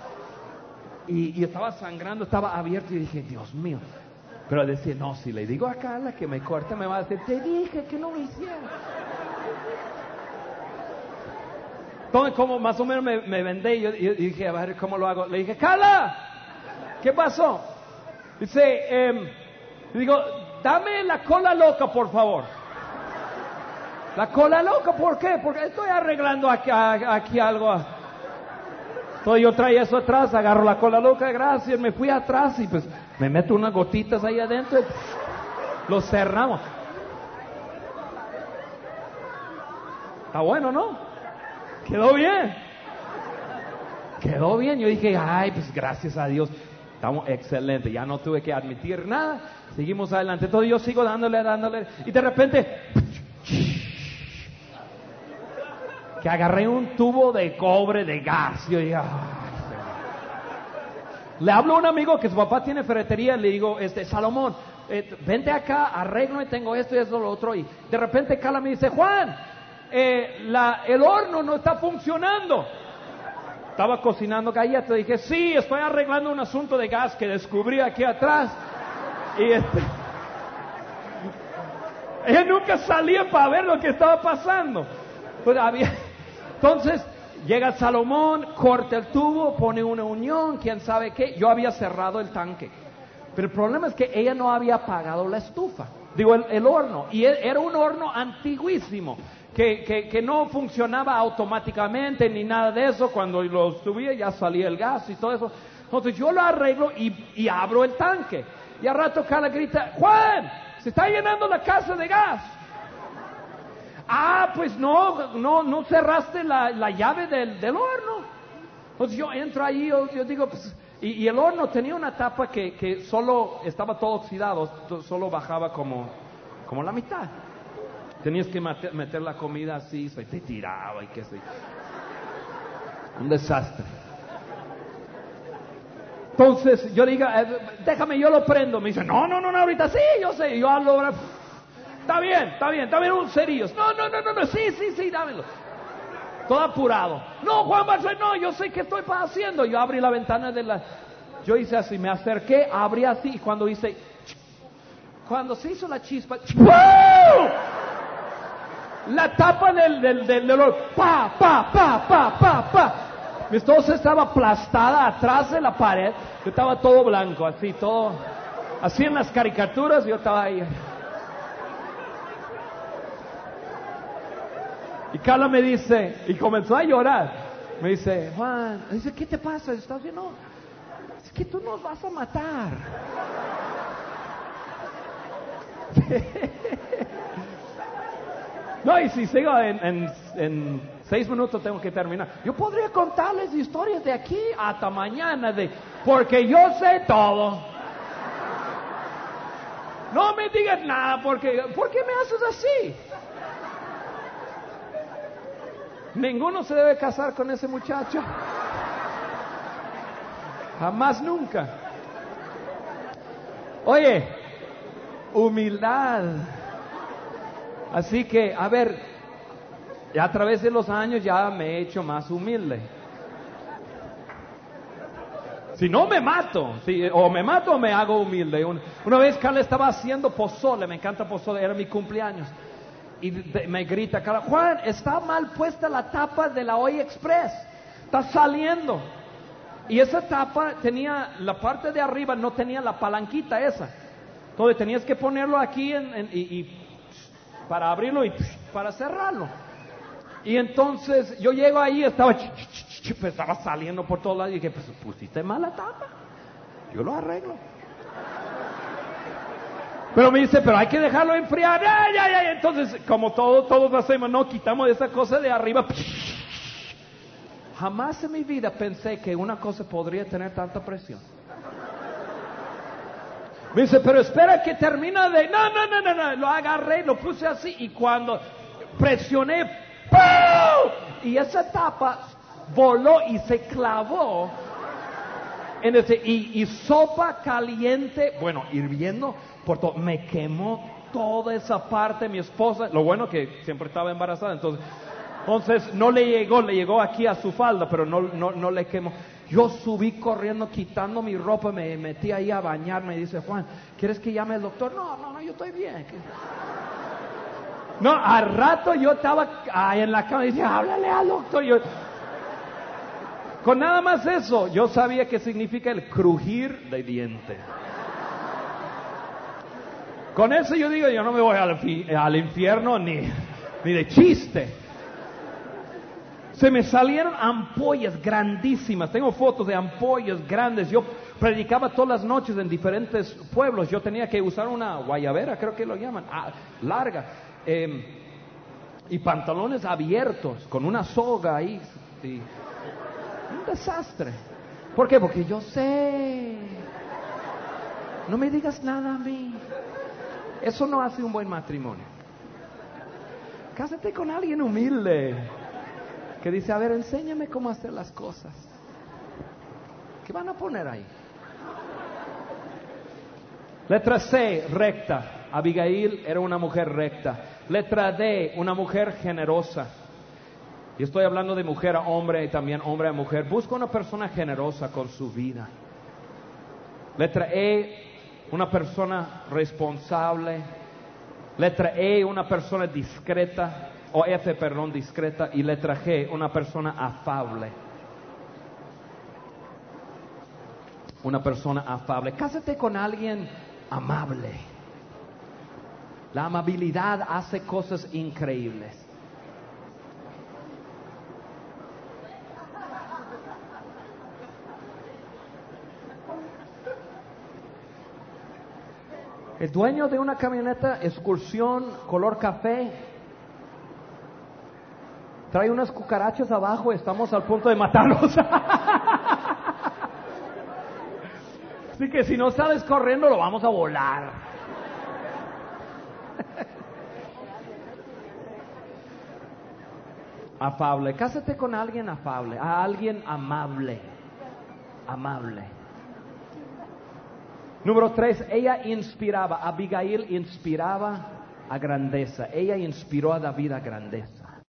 y estaba sangrando, estaba abierto y dije, Dios mío. Pero decía, no, si le digo a Carla que me corte, me va a decir, te dije que no lo hiciera. Entonces, como más o menos me vendé, y yo dije, a ver, ¿cómo lo hago? Le dije, Carla, ¿qué pasó? Dice, digo, dame la cola loca, por favor. La cola loca, ¿por qué? Porque estoy arreglando aquí algo. Entonces yo traía eso atrás, agarro la cola loca, gracias, me fui atrás y pues me meto unas gotitas ahí adentro y lo cerramos. Está bueno, ¿no? Quedó bien. Quedó bien. Yo dije, ay, pues gracias a Dios. Estamos excelentes. Ya no tuve que admitir nada. Seguimos adelante. Entonces yo sigo dándole. Y de repente, que agarré un tubo de cobre de gas. Yo dije, le hablo a un amigo que su papá tiene ferretería. Le digo, Salomón, vente acá, arreglo y tengo esto y eso lo otro. Y de repente Carla me dice, Juan, el horno no está funcionando. Estaba cocinando galletas. Dije, sí, estoy arreglando un asunto de gas que descubrí aquí atrás. Y ella nunca salía para ver lo que estaba pasando. Entonces llega Salomón, corta el tubo, pone una unión, quién sabe qué. Yo había cerrado el tanque, pero el problema es que ella no había apagado la estufa, el horno, y era un horno antiguísimo que no funcionaba automáticamente ni nada de eso. Cuando lo subía ya salía el gas y todo eso. Entonces yo lo arreglo y abro el tanque, y al rato Carla grita, Juan, se está llenando la casa de gas. Ah, pues no cerraste la llave del horno. Entonces yo entro ahí, yo digo, pues, y el horno tenía una tapa que solo estaba todo oxidado, solo bajaba como la mitad. Tenías que meter la comida así, se te tiraba y qué sé. Un desastre. Entonces yo digo, déjame, yo lo prendo. Me dice, no, ahorita sí, yo sé. Yo hablo, está bien, un cerillos. No, sí, dámelo. Todo apurado. No, Juan Marcelo, no, yo sé qué estoy haciendo. Yo abrí la ventana yo hice así, me acerqué, abrí así, y cuando se hizo la chispa, ¡wow! La tapa del horno, pa. Mi esposa estaba aplastada atrás de la pared. Yo estaba todo blanco, así, todo, así en las caricaturas, yo estaba ahí. Y Carla me dice, y comenzó a llorar. Me dice, Juan, dice, ¿qué te pasa? ¿Estás bien? No, es que tú nos vas a matar. No, y si sigo en 6 minutos tengo que terminar. Yo podría contarles historias de aquí hasta mañana, porque yo sé todo. No me digas nada, ¿por qué me haces así? Ninguno se debe casar con ese muchacho. Jamás, nunca. Oye, humildad. Así que, a ver, a través de los años ya me he hecho más humilde. Si no me mato, o me mato o me hago humilde. Una vez Carla estaba haciendo pozole, me encanta pozole, era mi cumpleaños. Y me grita Carla, Juan, está mal puesta la tapa de la olla express, está saliendo. Y esa tapa tenía, la parte de arriba no tenía la palanquita esa. Entonces tenías que ponerlo aquí y para abrirlo y para cerrarlo. Y entonces yo llego ahí, estaba saliendo por todos lados y dije, pues pusiste mal la tapa, yo lo arreglo. Pero me dice, pero hay que dejarlo enfriar. Ya. Entonces, como todos hacemos, no quitamos esa cosa de arriba. Jamás en mi vida pensé que una cosa podría tener tanta presión. Me dice, pero espera que termina de... No. Lo agarré, lo puse así y cuando presioné, ¡pum! Y esa tapa voló y se clavó en y sopa caliente, bueno, hirviendo, por todo, me quemó toda esa parte. Mi esposa, lo bueno que siempre estaba embarazada, entonces no le llegó aquí a su falda, pero no le quemó. Yo subí corriendo, quitando mi ropa, me metí ahí a bañarme y dice, Juan, ¿quieres que llame al doctor? No, yo estoy bien. No, al rato yo estaba ahí en la cama y decía, háblale al doctor. Con nada más eso, yo sabía qué significa el crujir de diente. Con eso yo digo, yo no me voy al infierno ni de chiste. Se me salieron ampollas grandísimas. Tengo fotos de ampollas grandes. Yo predicaba todas las noches en diferentes pueblos. Yo tenía que usar una guayabera, creo que lo llaman, larga. Y pantalones abiertos, con una soga ahí. Sí. Un desastre. ¿Por qué? Porque yo sé. No me digas nada a mí. Eso no hace un buen matrimonio. Cásate con alguien humilde que dice, a ver, enséñame cómo hacer las cosas. ¿Qué van a poner ahí? Letra C, recta. Abigail era una mujer recta. Letra D, una mujer generosa. Y estoy hablando de mujer a hombre y también hombre a mujer. Busca una persona generosa con su vida. Letra E, una persona responsable. Letra E, una persona discreta. O F, perdón, discreta. Y letra G, una persona afable. Una persona afable. Cásate con alguien amable. La amabilidad hace cosas increíbles. El dueño de una camioneta excursión color café trae unas cucarachas abajo, estamos al punto de matarlos. Así que si no sales corriendo lo vamos a volar. Afable, cásate con alguien afable, a alguien amable. Amable. Número 3, ella inspiraba, Abigail inspiraba a grandeza. Ella inspiró a David a grandeza.